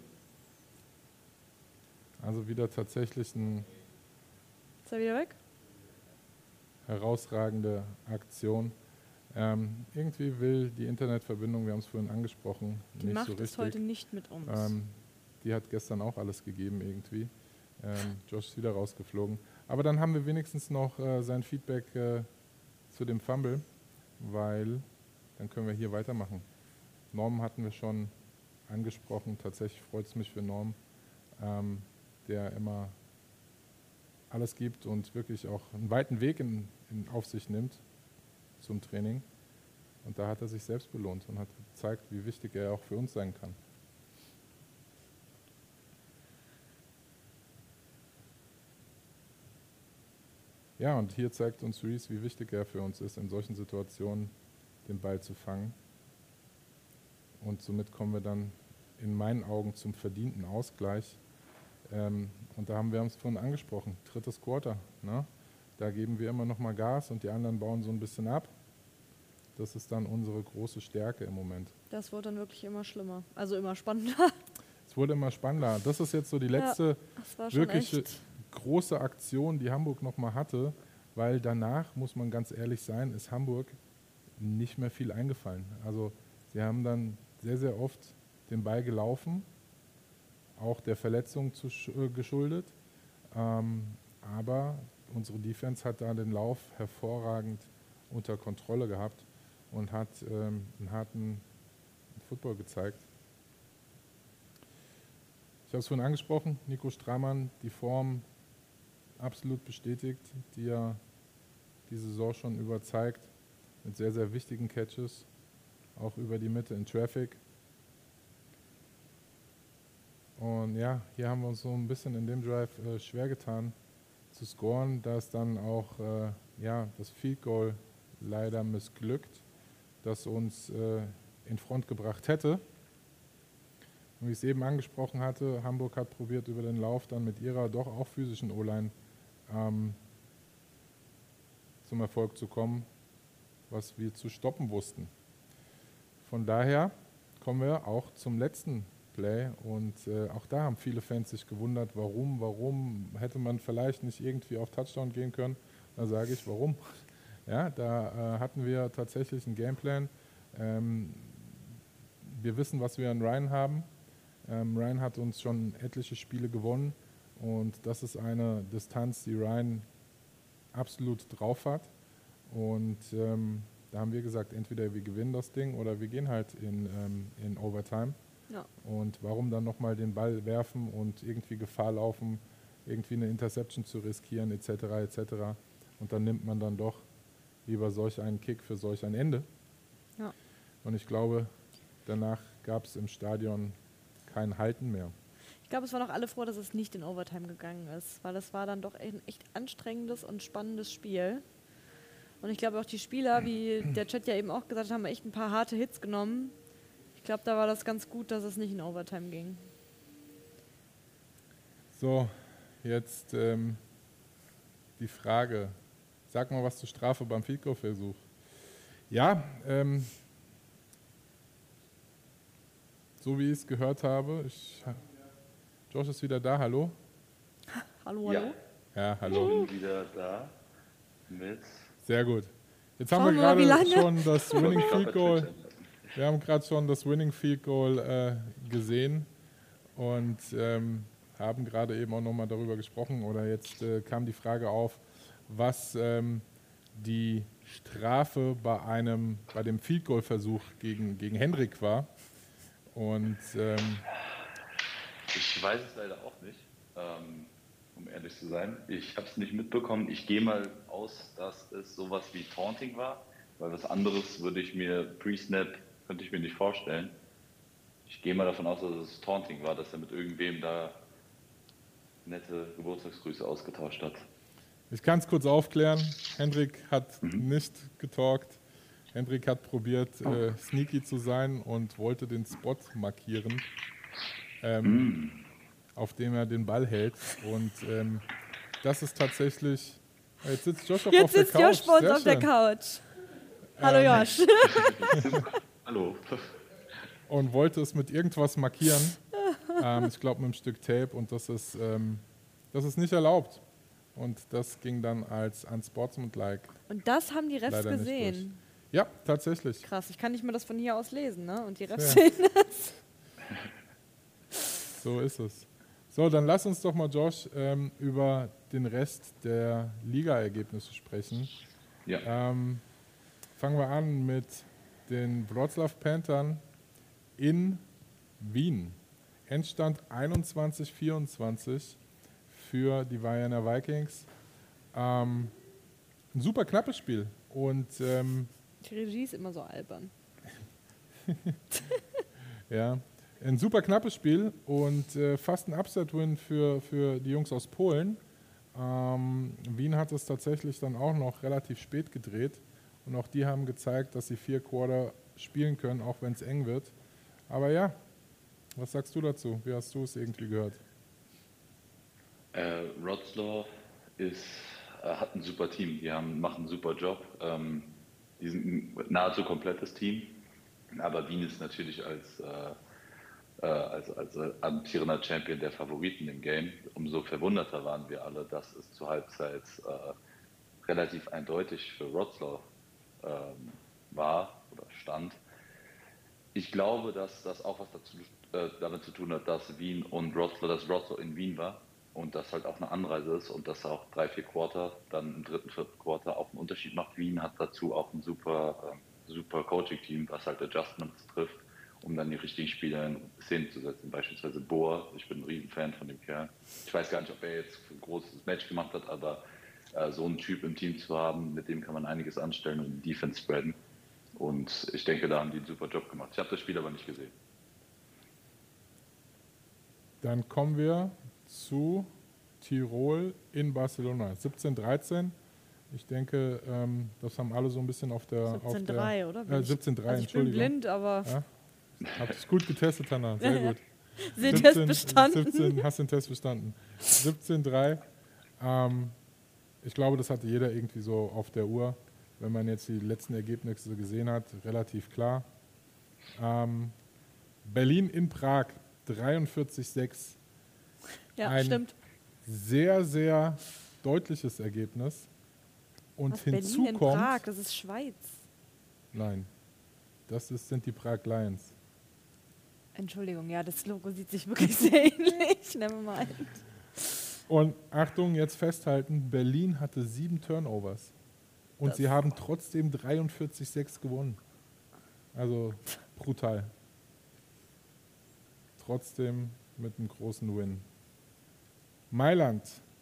Also wieder tatsächlich eine Ist er wieder weg? herausragende Aktion. Irgendwie will die Internetverbindung, wir haben es vorhin angesprochen, Die nicht macht so richtig. es heute nicht mit uns. Die hat gestern auch alles gegeben irgendwie. Josh ist wieder rausgeflogen. Aber dann haben wir wenigstens noch sein Feedback zu dem Fumble, weil dann können wir hier weitermachen. Norm hatten wir schon angesprochen. Tatsächlich freut es mich für Norm, der immer alles gibt und wirklich auch einen weiten Weg auf sich nimmt zum Training. Und da hat er sich selbst belohnt und hat gezeigt, wie wichtig er auch für uns sein kann. Ja, und hier zeigt uns Reese, wie wichtig er für uns ist, in solchen Situationen den Ball zu fangen. Und somit kommen wir dann in meinen Augen zum verdienten Ausgleich. Und da haben wir uns vorhin angesprochen, drittes Quarter. Ne? Da geben wir immer noch mal Gas und die anderen bauen so ein bisschen ab. Das ist dann unsere große Stärke im Moment. Das wurde dann wirklich immer schlimmer, also immer spannender. Es wurde immer spannender. Das ist jetzt so die letzte wirkliche große Aktion, die Hamburg noch mal hatte, weil danach, muss man ganz ehrlich sein, ist Hamburg nicht mehr viel eingefallen. Also sie haben dann sehr, sehr oft den Ball gelaufen, auch der Verletzung geschuldet. Aber unsere Defense hat da den Lauf hervorragend unter Kontrolle gehabt und hat einen harten Football gezeigt. Ich habe es vorhin angesprochen, Nico Stramann, die Form absolut bestätigt, die er die Saison schon überzeigt, mit sehr, sehr wichtigen Catches, auch über die Mitte in Traffic. Und ja, hier haben wir uns so ein bisschen in dem Drive schwer getan zu scoren. Da ist dann auch das Field Goal leider missglückt, das uns in Front gebracht hätte. Und wie ich es eben angesprochen hatte, Hamburg hat probiert, über den Lauf dann mit ihrer doch auch physischen O-Line zum Erfolg zu kommen, was wir zu stoppen wussten. Von daher kommen wir auch zum letzten Play und auch da haben viele Fans sich gewundert, warum hätte man vielleicht nicht irgendwie auf Touchdown gehen können. Da sage ich, warum? Ja, da hatten wir tatsächlich einen Gameplan. Wir wissen, was wir an Ryan haben. Ryan hat uns schon etliche Spiele gewonnen und das ist eine Distanz, die Ryan absolut drauf hat Und da haben wir gesagt, entweder wir gewinnen das Ding oder wir gehen halt in Overtime. Ja. Und warum dann nochmal den Ball werfen und irgendwie Gefahr laufen, irgendwie eine Interception zu riskieren, etc. etc. Und dann nimmt man dann doch lieber solch einen Kick für solch ein Ende. Ja. Und ich glaube, danach gab es im Stadion kein Halten mehr. Ich glaube, es waren auch alle froh, dass es nicht in Overtime gegangen ist, weil es war dann doch ein echt anstrengendes und spannendes Spiel. Und ich glaube auch die Spieler, wie der Chat ja eben auch gesagt hat, haben echt ein paar harte Hits genommen. Ich glaube, da war das ganz gut, dass es nicht in Overtime ging. So, jetzt die Frage. Sag mal was zur Strafe beim Field Goal Versuch. Ja, so wie ich es gehört habe, Josh ist wieder da, hallo? Hallo, hallo? Ja, hallo. Ich bin wieder da mit... Sehr gut. Jetzt Schauen haben wir wir mal, wie gerade lange. schon das Winning Field Goal. Wir haben gerade schon das Winning Field Goal gesehen und haben gerade eben auch nochmal darüber gesprochen. Oder jetzt kam die Frage auf, was die Strafe bei dem Field Goal Versuch gegen Hendrik war. Und ich weiß es leider auch nicht, um ehrlich zu sein. Ich habe es nicht mitbekommen. Ich gehe mal aus, dass es sowas wie Taunting war, weil was anderes würde ich mir pre-Snap, könnte ich mir nicht vorstellen. Ich gehe mal davon aus, dass es Taunting war, dass er mit irgendwem da nette Geburtstagsgrüße ausgetauscht hat. Ich kann es kurz aufklären. Hendrik hat nicht getalkt. Hendrik hat probiert, sneaky zu sein und wollte den Spot markieren, auf dem er den Ball hält. Und das ist tatsächlich... Jetzt sitzt Josh auf der Couch. Josh bei uns auf der Couch. Hallo Josh. Hallo. Und wollte es mit irgendwas markieren. Ich glaube mit einem Stück Tape. Und das ist nicht erlaubt. Und das ging dann als unsportsmanlike. Und das haben die Refs gesehen. Ja, tatsächlich. Krass, ich kann nicht mal das von hier aus lesen, ne? Und die Refs sehen das. So ist es. So, dann lass uns doch mal, Josh, über den Rest der Liga-Ergebnisse sprechen. Ja. Fangen wir an mit den Wrocław Panthern in Wien. Endstand 21-24 für die Vienna Vikings. Ein super knappes Spiel. Und die Regie ist immer so albern. ja, ein super knappes Spiel und fast ein Upset-Win für die Jungs aus Polen. Wien hat es tatsächlich dann auch noch relativ spät gedreht und auch die haben gezeigt, dass sie 4 Quarter spielen können, auch wenn es eng wird. Aber ja, was sagst du dazu? Wie hast du es irgendwie gehört? Wrocław hat ein super Team, die machen einen super Job. Die sind ein nahezu komplettes Team, aber Wien ist natürlich als amtierender Champion der Favoriten im Game. Umso verwunderter waren wir alle, dass es zur Halbzeit relativ eindeutig für Wrocław war oder stand. Ich glaube, dass das auch was damit zu tun hat, dass Wrocław in Wien war und das halt auch eine Anreise ist und dass auch 3-4 Quarter dann im 3., 4. Quarter auch einen Unterschied macht. Wien hat dazu auch ein super Coaching-Team, was halt Adjustments trifft, um dann die richtigen Spieler in Szene zu setzen. Beispielsweise Boer, ich bin ein Riesenfan von dem Kerl. Ich weiß gar nicht, ob er jetzt ein großes Match gemacht hat, aber so einen Typ im Team zu haben, mit dem kann man einiges anstellen und die Defense spreaden. Und ich denke, da haben die einen super Job gemacht. Ich habe das Spiel aber nicht gesehen. Dann kommen wir zu Tirol in Barcelona. 17-13. Ich denke, das haben alle so ein bisschen auf der... 17-3, oder? 17-3, also Entschuldigung. Ich bin blind, aber... Ja? Habt es gut getestet, Hannah. Sehr gut. Den Test bestanden. 17, hast den Test bestanden. 17-3. Ich glaube, das hatte jeder irgendwie so auf der Uhr, wenn man jetzt die letzten Ergebnisse gesehen hat. Relativ klar. Berlin in Prag 43-6. Ja, stimmt. Sehr, sehr deutliches Ergebnis. Und Was, hinzu Berlin in kommt... Prag, das ist Schweiz. Nein, sind die Prag Lions. Entschuldigung, ja, das Logo sieht sich wirklich sehr ähnlich. Never mind. Und Achtung, jetzt festhalten, Berlin hatte 7 Turnovers. Und sie haben trotzdem 43-6 gewonnen. Also brutal. Trotzdem mit einem großen Win. Mailand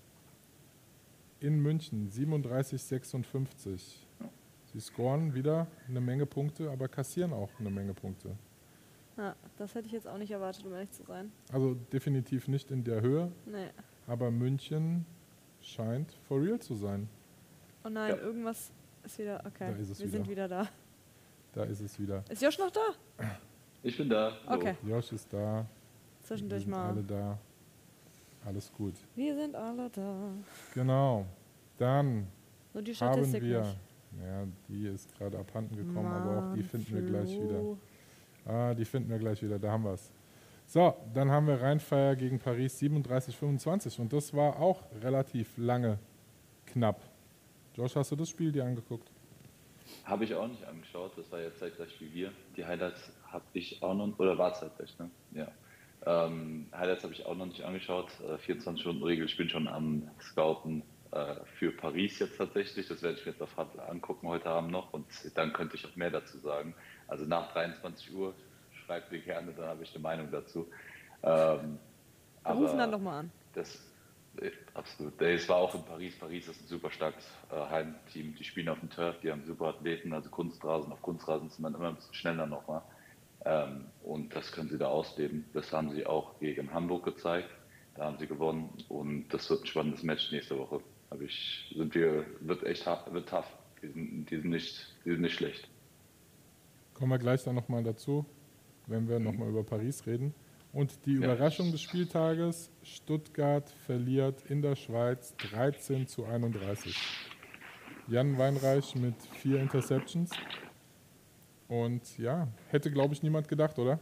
in München 37-56. Sie scoren wieder eine Menge Punkte, aber kassieren auch eine Menge Punkte. Ja, das hätte ich jetzt auch nicht erwartet, um ehrlich zu sein. Also definitiv nicht in der Höhe, Nee. aber München scheint for real zu sein. Oh nein, irgendwas ist wieder. Okay, Da ist es wir wieder. sind wieder da. Da ist es wieder. Ist Josh noch da? Ich bin da. Hallo. Okay, Josh ist da. zwischendurch Wir sind mal. alle da. Alles gut. Wir sind alle da. Genau. Dann Nur die haben Statistik wir, nicht. ja, die ist gerade abhanden gekommen, aber auch die finden wir gleich Flo. wieder. Die finden wir gleich wieder, da haben wir es. So, dann haben wir Rheinfeier gegen Paris 37-25 und das war auch relativ lange knapp. Josh, hast du das Spiel dir angeguckt? Habe ich auch nicht angeschaut, das war ja zeitgleich wie wir. Die Highlights habe ich auch noch, oder war zeitgleich, ne? Ja. Highlights habe ich auch noch nicht angeschaut. 24-Stunden-Regel, ich bin schon am Scouten für Paris jetzt tatsächlich. Das werde ich mir jetzt auf Hut angucken heute Abend noch und dann könnte ich auch mehr dazu sagen. Also nach 23 Uhr schreibt mir gerne, dann habe ich eine Meinung dazu. Wir rufen dann nochmal an. Absolut. Es war auch in Paris. Paris ist ein super starkes Heimteam. Die spielen auf dem Turf, die haben super Athleten, also Kunstrasen. Auf Kunstrasen ist man immer ein bisschen schneller nochmal. Und das können sie da ausleben. Das haben sie auch gegen Hamburg gezeigt. Da haben sie gewonnen und das wird ein spannendes Match nächste Woche. Wird echt wird tough. Die sind nicht schlecht. Kommen wir gleich dann nochmal dazu, wenn wir nochmal über Paris reden. Und die Überraschung des Spieltages, Stuttgart verliert in der Schweiz 13-31. Jan Weinreich mit 4 Interceptions. Und ja, hätte, glaube ich, niemand gedacht, oder?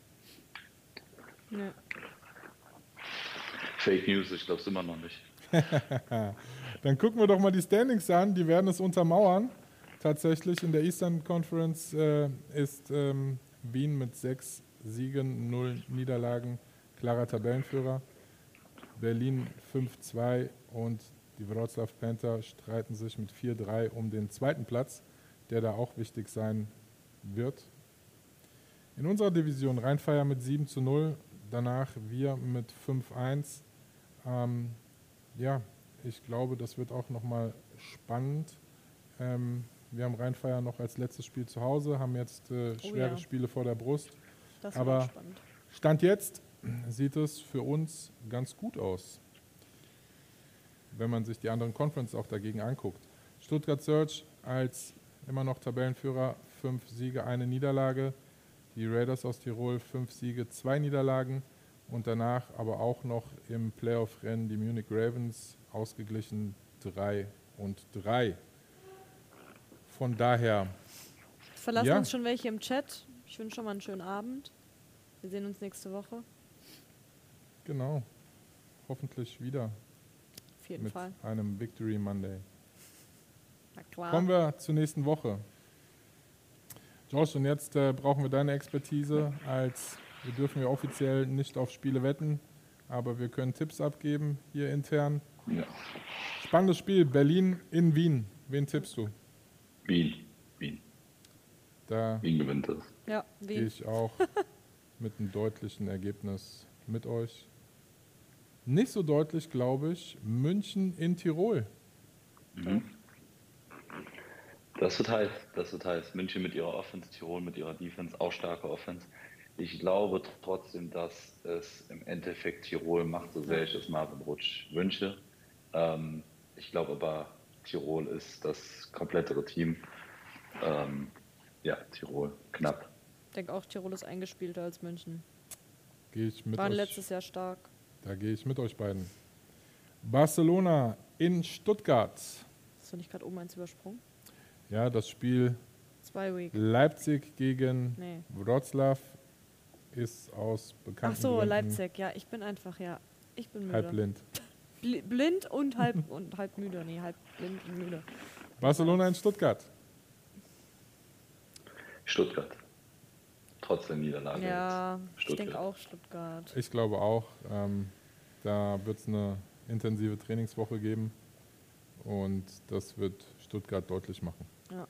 Nee. Fake News, ich glaube es immer noch nicht. Dann gucken wir doch mal die Standings an, die werden es untermauern. Tatsächlich in der Eastern Conference ist Wien mit 6 Siegen, 0 Niederlagen, klarer Tabellenführer. Berlin 5-2 und die Wrocław Panther streiten sich mit 4-3 um den zweiten Platz, der da auch wichtig sein wird. In unserer Division Rheinfeier mit 7-0, danach wir mit 5-1. Ja, ich glaube, das wird auch nochmal spannend. Wir haben Rheinfeier noch als letztes Spiel zu Hause, haben jetzt schwere Spiele vor der Brust. Das Aber war spannend. Stand jetzt sieht es für uns ganz gut aus, wenn man sich die anderen Conferences auch dagegen anguckt. Stuttgart Surge als immer noch Tabellenführer, 5 Siege, 1 Niederlage. Die Raiders aus Tirol 5 Siege, 2 Niederlagen. Und danach aber auch noch im Playoff-Rennen die Munich Ravens ausgeglichen 3-3. Von daher. Verlassen uns schon welche im Chat. Ich wünsche schon mal einen schönen Abend. Wir sehen uns nächste Woche. Genau. Hoffentlich wieder. Auf jeden mit Fall. einem Victory Monday. Na klar. Kommen wir zur nächsten Woche. Josh, und jetzt brauchen wir deine Expertise. Wir dürfen ja offiziell nicht auf Spiele wetten, aber wir können Tipps abgeben hier intern. Ja. Spannendes Spiel, Berlin in Wien. Wen tippst du? Wien. Da Wien gewinnt das. Ja, gehe Wien. ich auch mit einem deutlichen Ergebnis mit euch. Nicht so deutlich, glaube ich, München in Tirol. Mhm. Das wird heiß. München mit ihrer Offense, Tirol mit ihrer Defense, auch starke Offense. Ich glaube trotzdem, dass es im Endeffekt Tirol macht, so sehr ich es Marvin Rutsch wünsche. Ich glaube aber, Tirol ist das komplettere Team. Tirol, knapp. Ich denke auch, Tirol ist eingespielter als München. Gehe ich mit Waren euch. letztes Jahr stark. Da gehe ich mit euch beiden. Barcelona in Stuttgart. Hast du nicht gerade oben eins übersprungen? Ja, das Spiel 2 Week. Leipzig gegen Nee. Wrocław ist aus bekannten Ach so, Gründen Leipzig. Ja, ich bin einfach, ich bin müde. halb blind. Blind und halb müde. Nee, halb blind und müde. Barcelona in Stuttgart. Stuttgart. Trotz der Niederlage. Ja, jetzt. ich denke auch Stuttgart. Ich glaube auch, da wird es eine intensive Trainingswoche geben. Und das wird Stuttgart deutlich machen. Ja.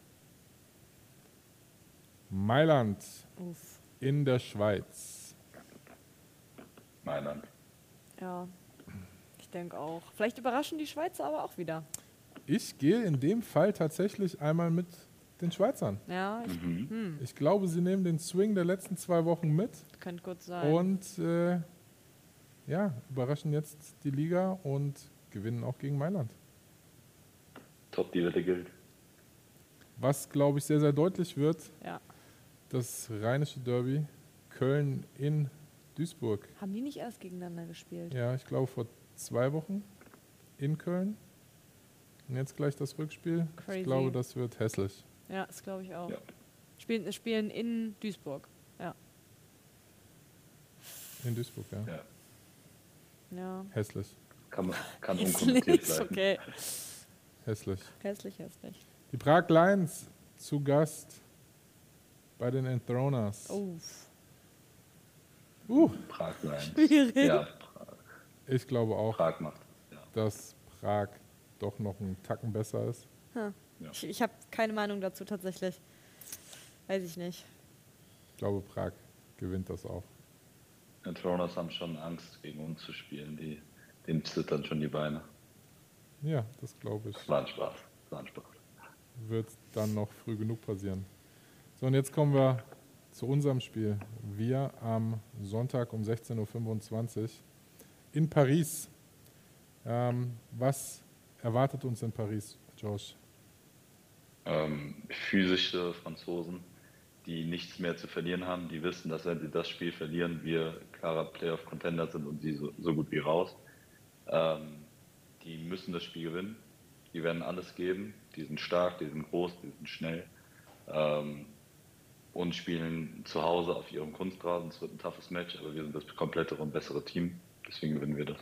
Mailand Uff. in der Schweiz. Mailand. Ja, ich denke auch. Vielleicht überraschen die Schweizer aber auch wieder. Ich gehe in dem Fall tatsächlich einmal mit den Schweizern. Ja, Ich glaube, sie nehmen den Swing der letzten 2 Wochen mit könnte gut sein. und überraschen jetzt die Liga und gewinnen auch gegen Mailand. Top, die Wette gilt. Was, glaube ich, sehr, sehr deutlich wird, Ja. das rheinische Derby Köln in Duisburg. Haben die nicht erst gegeneinander gespielt? Ja, ich glaube vor 2 Wochen in Köln. Und jetzt gleich das Rückspiel. Crazy. Ich glaube, das wird hässlich. Ja, das glaube ich auch. Ja. Spielen in Duisburg. Ja. In Duisburg, ja. Ja. Ja. Hässlich. Kann Hässlich, unkommentiert bleiben. okay. Hässlich. Hässlich, hässlich. Die Prag Lions zu Gast bei den Enthroners. Uff. Prag sein. Schwierig. Ja, Ich glaube auch, Prag macht. Ja. dass Prag doch noch einen Tacken besser ist. Ja. Ich habe keine Meinung dazu tatsächlich. Weiß ich nicht. Ich glaube, Prag gewinnt das auch. Die Throners haben schon Angst, gegen uns zu spielen. Denen zittern schon die Beine. Ja, das glaube ich. War ein Spaß. Wird dann noch früh genug passieren. So, und jetzt kommen wir zu unserem Spiel. Wir am Sonntag um 16.25 Uhr in Paris. Was erwartet uns in Paris, Josh? Physische Franzosen, die nichts mehr zu verlieren haben, die wissen, dass wenn sie das Spiel verlieren, wir klarer Playoff-Contender sind und sie so gut wie raus. Die müssen das Spiel gewinnen. Die werden alles geben. Die sind stark, die sind groß, die sind schnell. Und spielen zu Hause auf ihrem Kunstrasen. Es wird ein toughes Match, aber wir sind das komplettere und bessere Team. Deswegen gewinnen wir das.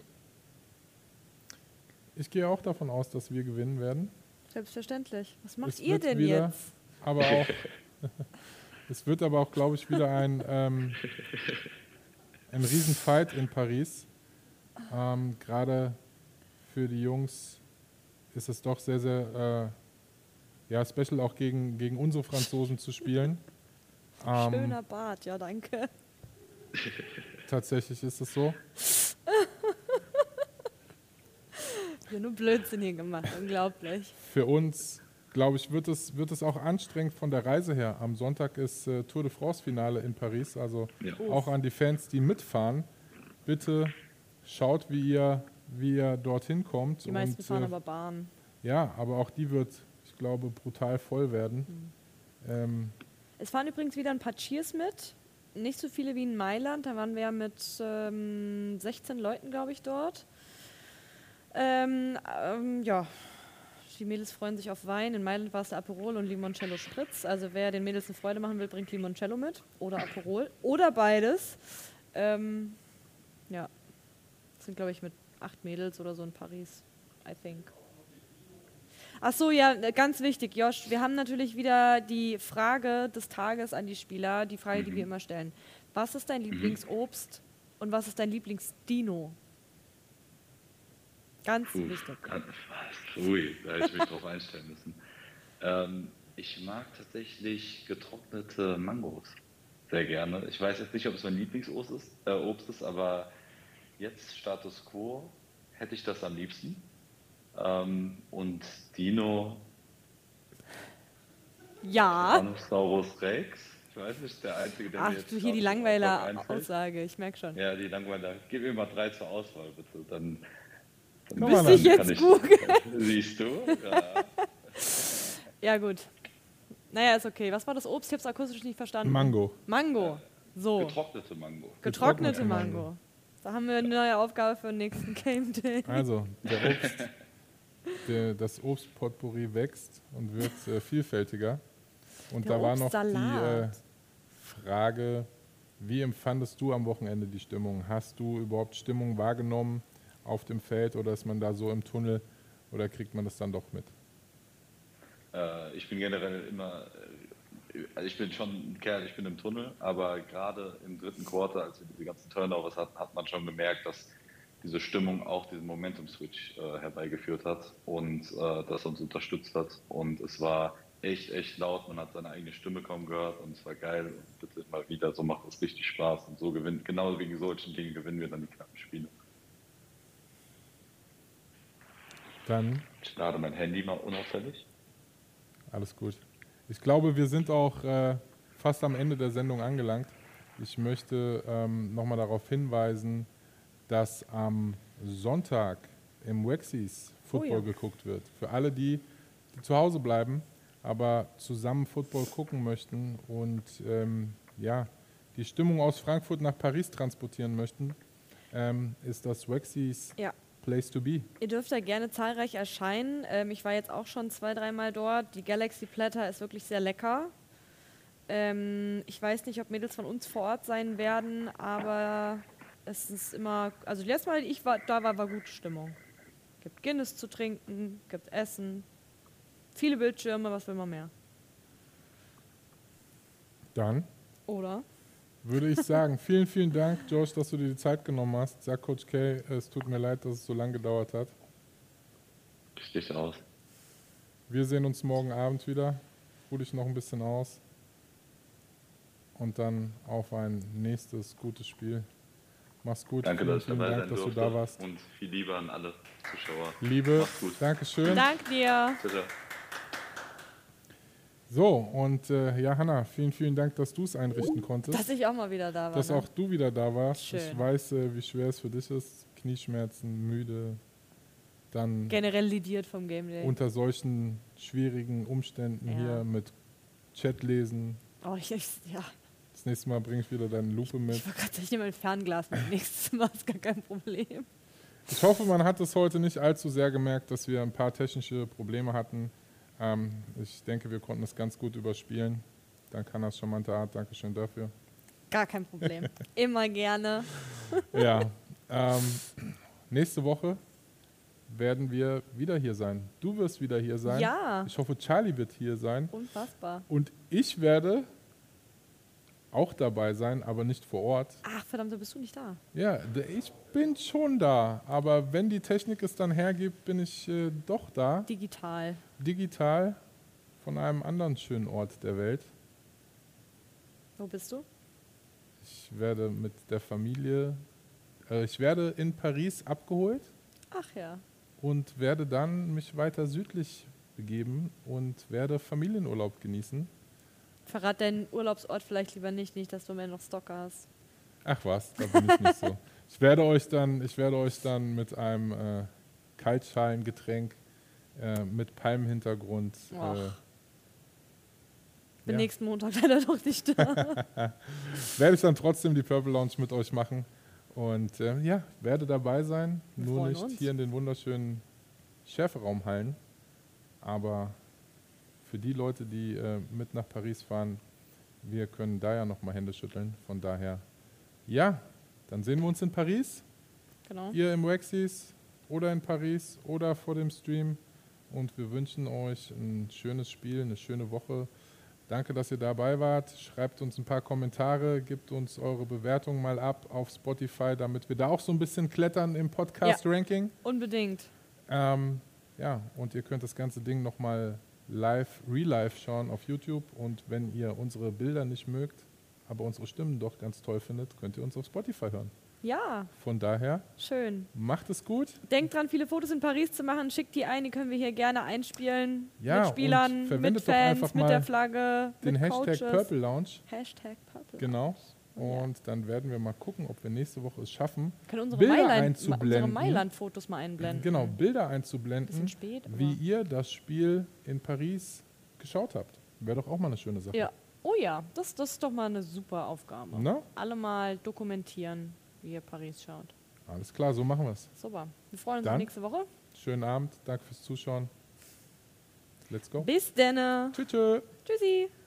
Ich gehe auch davon aus, dass wir gewinnen werden. Selbstverständlich. Was macht Es ihr wird denn wieder- jetzt? Aber auch, es wird aber auch, glaube ich, wieder ein Riesenfight in Paris. Gerade für die Jungs ist es doch sehr, sehr special, auch gegen unsere Franzosen zu spielen. Schöner Bart, ja danke. Tatsächlich ist es so. Ja, nur Blödsinn hier gemacht, unglaublich. Für uns, glaube ich, wird es auch anstrengend von der Reise her. Am Sonntag ist Tour de France-Finale in Paris, also Ja. auch an die Fans, die mitfahren. Bitte schaut, wie ihr dorthin kommt. Die meisten Und, fahren aber Bahn. Ja, aber auch die wird, ich glaube, brutal voll werden. Es fahren übrigens wieder ein paar Cheers mit. Nicht so viele wie in Mailand. Da waren wir ja mit 16 Leuten, glaube ich, dort. Ja, die Mädels freuen sich auf Wein. In Mailand war es der Aperol und Limoncello Spritz. Also wer den Mädels eine Freude machen will, bringt Limoncello mit. Oder Aperol. Oder beides. Ja, das sind, glaube ich, mit 8 Mädels oder so in Paris. I think. Ach so, ja, ganz wichtig, Josh. Wir haben natürlich wieder die Frage des Tages an die Spieler, die Frage, die wir immer stellen. Was ist dein Lieblingsobst und was ist dein Lieblingsdino? Ganz wichtig. Ui, da hätte ich mich drauf einstellen müssen. Ich mag tatsächlich getrocknete Mangos sehr gerne. Ich weiß jetzt nicht, ob es mein Lieblingsobst ist, aber jetzt Status Quo hätte ich das am liebsten. Und Dino, Ja. Tyrannosaurus Rex, ich weiß nicht, der Einzige, der Ach, mir jetzt du hier die spontan einfällt. Langweiler-Aussage, ich merke schon. Ja, die Langweiler. Gib mir mal 3 zur Auswahl, bitte. Dann Komm mal Müsste ich dann. jetzt googeln. Siehst du? Ja. Ja, gut. Naja, ist okay. Was war das Obst? Ich habe es akustisch nicht verstanden. Mango. Mango. So. Getrocknete Mango. Getrocknete Mango. Da haben wir eine neue Aufgabe für den nächsten Game Day. Also, das Obstpotpourri wächst und wird vielfältiger. Und Der da war noch die Obstsalat. Frage, wie empfandest du am Wochenende die Stimmung? Hast du überhaupt Stimmung wahrgenommen auf dem Feld oder ist man da so im Tunnel oder kriegt man das dann doch mit? Ich bin generell immer, also ich bin schon ein Kerl, ich bin im Tunnel, aber gerade im dritten Quarter, als wir diese ganzen Turnovers hatten, hat man schon gemerkt, dass diese Stimmung auch diesen Momentum-Switch herbeigeführt hat und das uns unterstützt hat. Und es war echt laut, man hat seine eigene Stimme kaum gehört und es war geil. Und bitte immer wieder, so macht es richtig Spaß und so gewinnt, genau wegen solchen Dingen gewinnen wir dann die knappen Spiele. Dann. Ich lade mein Handy mal unauffällig. Alles gut. Ich glaube, wir sind auch fast am Ende der Sendung angelangt. Ich möchte nochmal darauf hinweisen, dass am Sonntag im Waxies Football geguckt wird. Für alle, die zu Hause bleiben, aber zusammen Football gucken möchten und die Stimmung aus Frankfurt nach Paris transportieren möchten, ist das Waxies Place to be. Ihr dürft da gerne zahlreich erscheinen. Ich war jetzt auch schon 2-3 Mal dort. Die Galaxy Platter ist wirklich sehr lecker. Ich weiß nicht, ob Mädels von uns vor Ort sein werden, aber es ist immer, also letztes Mal, ich war da, war gute Stimmung. Gibt Guinness zu trinken, gibt Essen, viele Bildschirme, was will man mehr? Dann oder? Würde ich sagen, vielen Dank, Josh, dass du dir die Zeit genommen hast. Sag Coach K, es tut mir leid, dass es so lange gedauert hat. Richtig aus. Wir sehen uns morgen Abend wieder. Ruh dich noch ein bisschen aus. Und dann auf ein nächstes gutes Spiel. Mach's gut. Danke, dass ich vielen dabei Dank, sein dass du durfte. da warst. Und viel Liebe an alle Zuschauer. Liebe, Mach's gut. Dankeschön. Dank dir. Bitte. So, und Hanna, vielen Dank, dass du es einrichten konntest. Dass ich auch mal wieder da war. Dass auch du wieder da warst. Schön. Ich weiß, wie schwer es für dich ist. Knieschmerzen, müde. Dann generell lidiert vom Game Day. unter solchen schwierigen Umständen hier mit Chat lesen. Oh, ja. Das nächste Mal bringe ich wieder deine Lupe mit. Ich wollte gerade sagen, ich nehme ein Fernglas mit. Nächstes Mal ist gar kein Problem. Ich hoffe, man hat es heute nicht allzu sehr gemerkt, dass wir ein paar technische Probleme hatten. Ich denke, wir konnten es ganz gut überspielen. Dann kann das charmante Art. Dankeschön dafür. Gar kein Problem. Immer gerne. Ja. Nächste Woche werden wir wieder hier sein. Du wirst wieder hier sein. Ja. Ich hoffe, Charlie wird hier sein. Unfassbar. Und ich werde auch dabei sein, aber nicht vor Ort. Ach, verdammt, da bist du nicht da. Ja, ich bin schon da. Aber wenn die Technik es dann hergibt, bin ich doch da. Digital. Digital von einem anderen schönen Ort der Welt. Wo bist du? Ich werde mit der Familie, ich werde in Paris abgeholt. Ach ja. Und werde dann mich weiter südlich begeben und werde Familienurlaub genießen. Verrat deinen Urlaubsort vielleicht lieber nicht, dass du mehr noch Stocker hast. Ach was, da bin ich nicht so. Ich werde euch dann mit einem Kaltschalengetränk mit Palmhintergrund. Bin nächsten Montag leider doch nicht da. Werde ich dann trotzdem die Purple Lounge mit euch machen. Und werde dabei sein. Wir Nur freuen nicht uns. hier in den wunderschönen Schärferaumhallen. Aber für die Leute, die mit nach Paris fahren, wir können da ja nochmal Hände schütteln. Von daher, dann sehen wir uns in Paris. Genau. Ihr im Waxies oder in Paris oder vor dem Stream. Und wir wünschen euch ein schönes Spiel, eine schöne Woche. Danke, dass ihr dabei wart. Schreibt uns ein paar Kommentare, gebt uns eure Bewertung mal ab auf Spotify, damit wir da auch so ein bisschen klettern im Podcast-Ranking. Unbedingt. Und ihr könnt das ganze Ding nochmal real-life schauen auf YouTube. Und wenn ihr unsere Bilder nicht mögt, aber unsere Stimmen doch ganz toll findet, könnt ihr uns auf Spotify hören. Ja. Von daher, schön. Macht es gut. Denkt dran, viele Fotos in Paris zu machen. Schickt die ein, die können wir hier gerne einspielen. Ja, mit Spielern, verwendet mit Fans, doch einfach mit mal der Flagge, den mit Hashtag Coaches. Purple Lounge. Hashtag Purple Genau. Lounge. Und dann werden wir mal gucken, ob wir nächste Woche es schaffen, Wir können unsere Bilder unsere einzublenden. Mailand-Fotos mal einblenden. Genau, Bilder einzublenden, Bisschen spät, aber- wie ihr das Spiel in Paris geschaut habt. Wäre doch auch mal eine schöne Sache. Ja. Oh ja, das ist doch mal eine super Aufgabe. Na? Alle mal dokumentieren, wie ihr Paris schaut. Alles klar, so machen wir es. Super. Wir freuen uns Dann auf nächste Woche. Schönen Abend, danke fürs Zuschauen. Let's go. Bis dann. Tschüss. Tschüssi.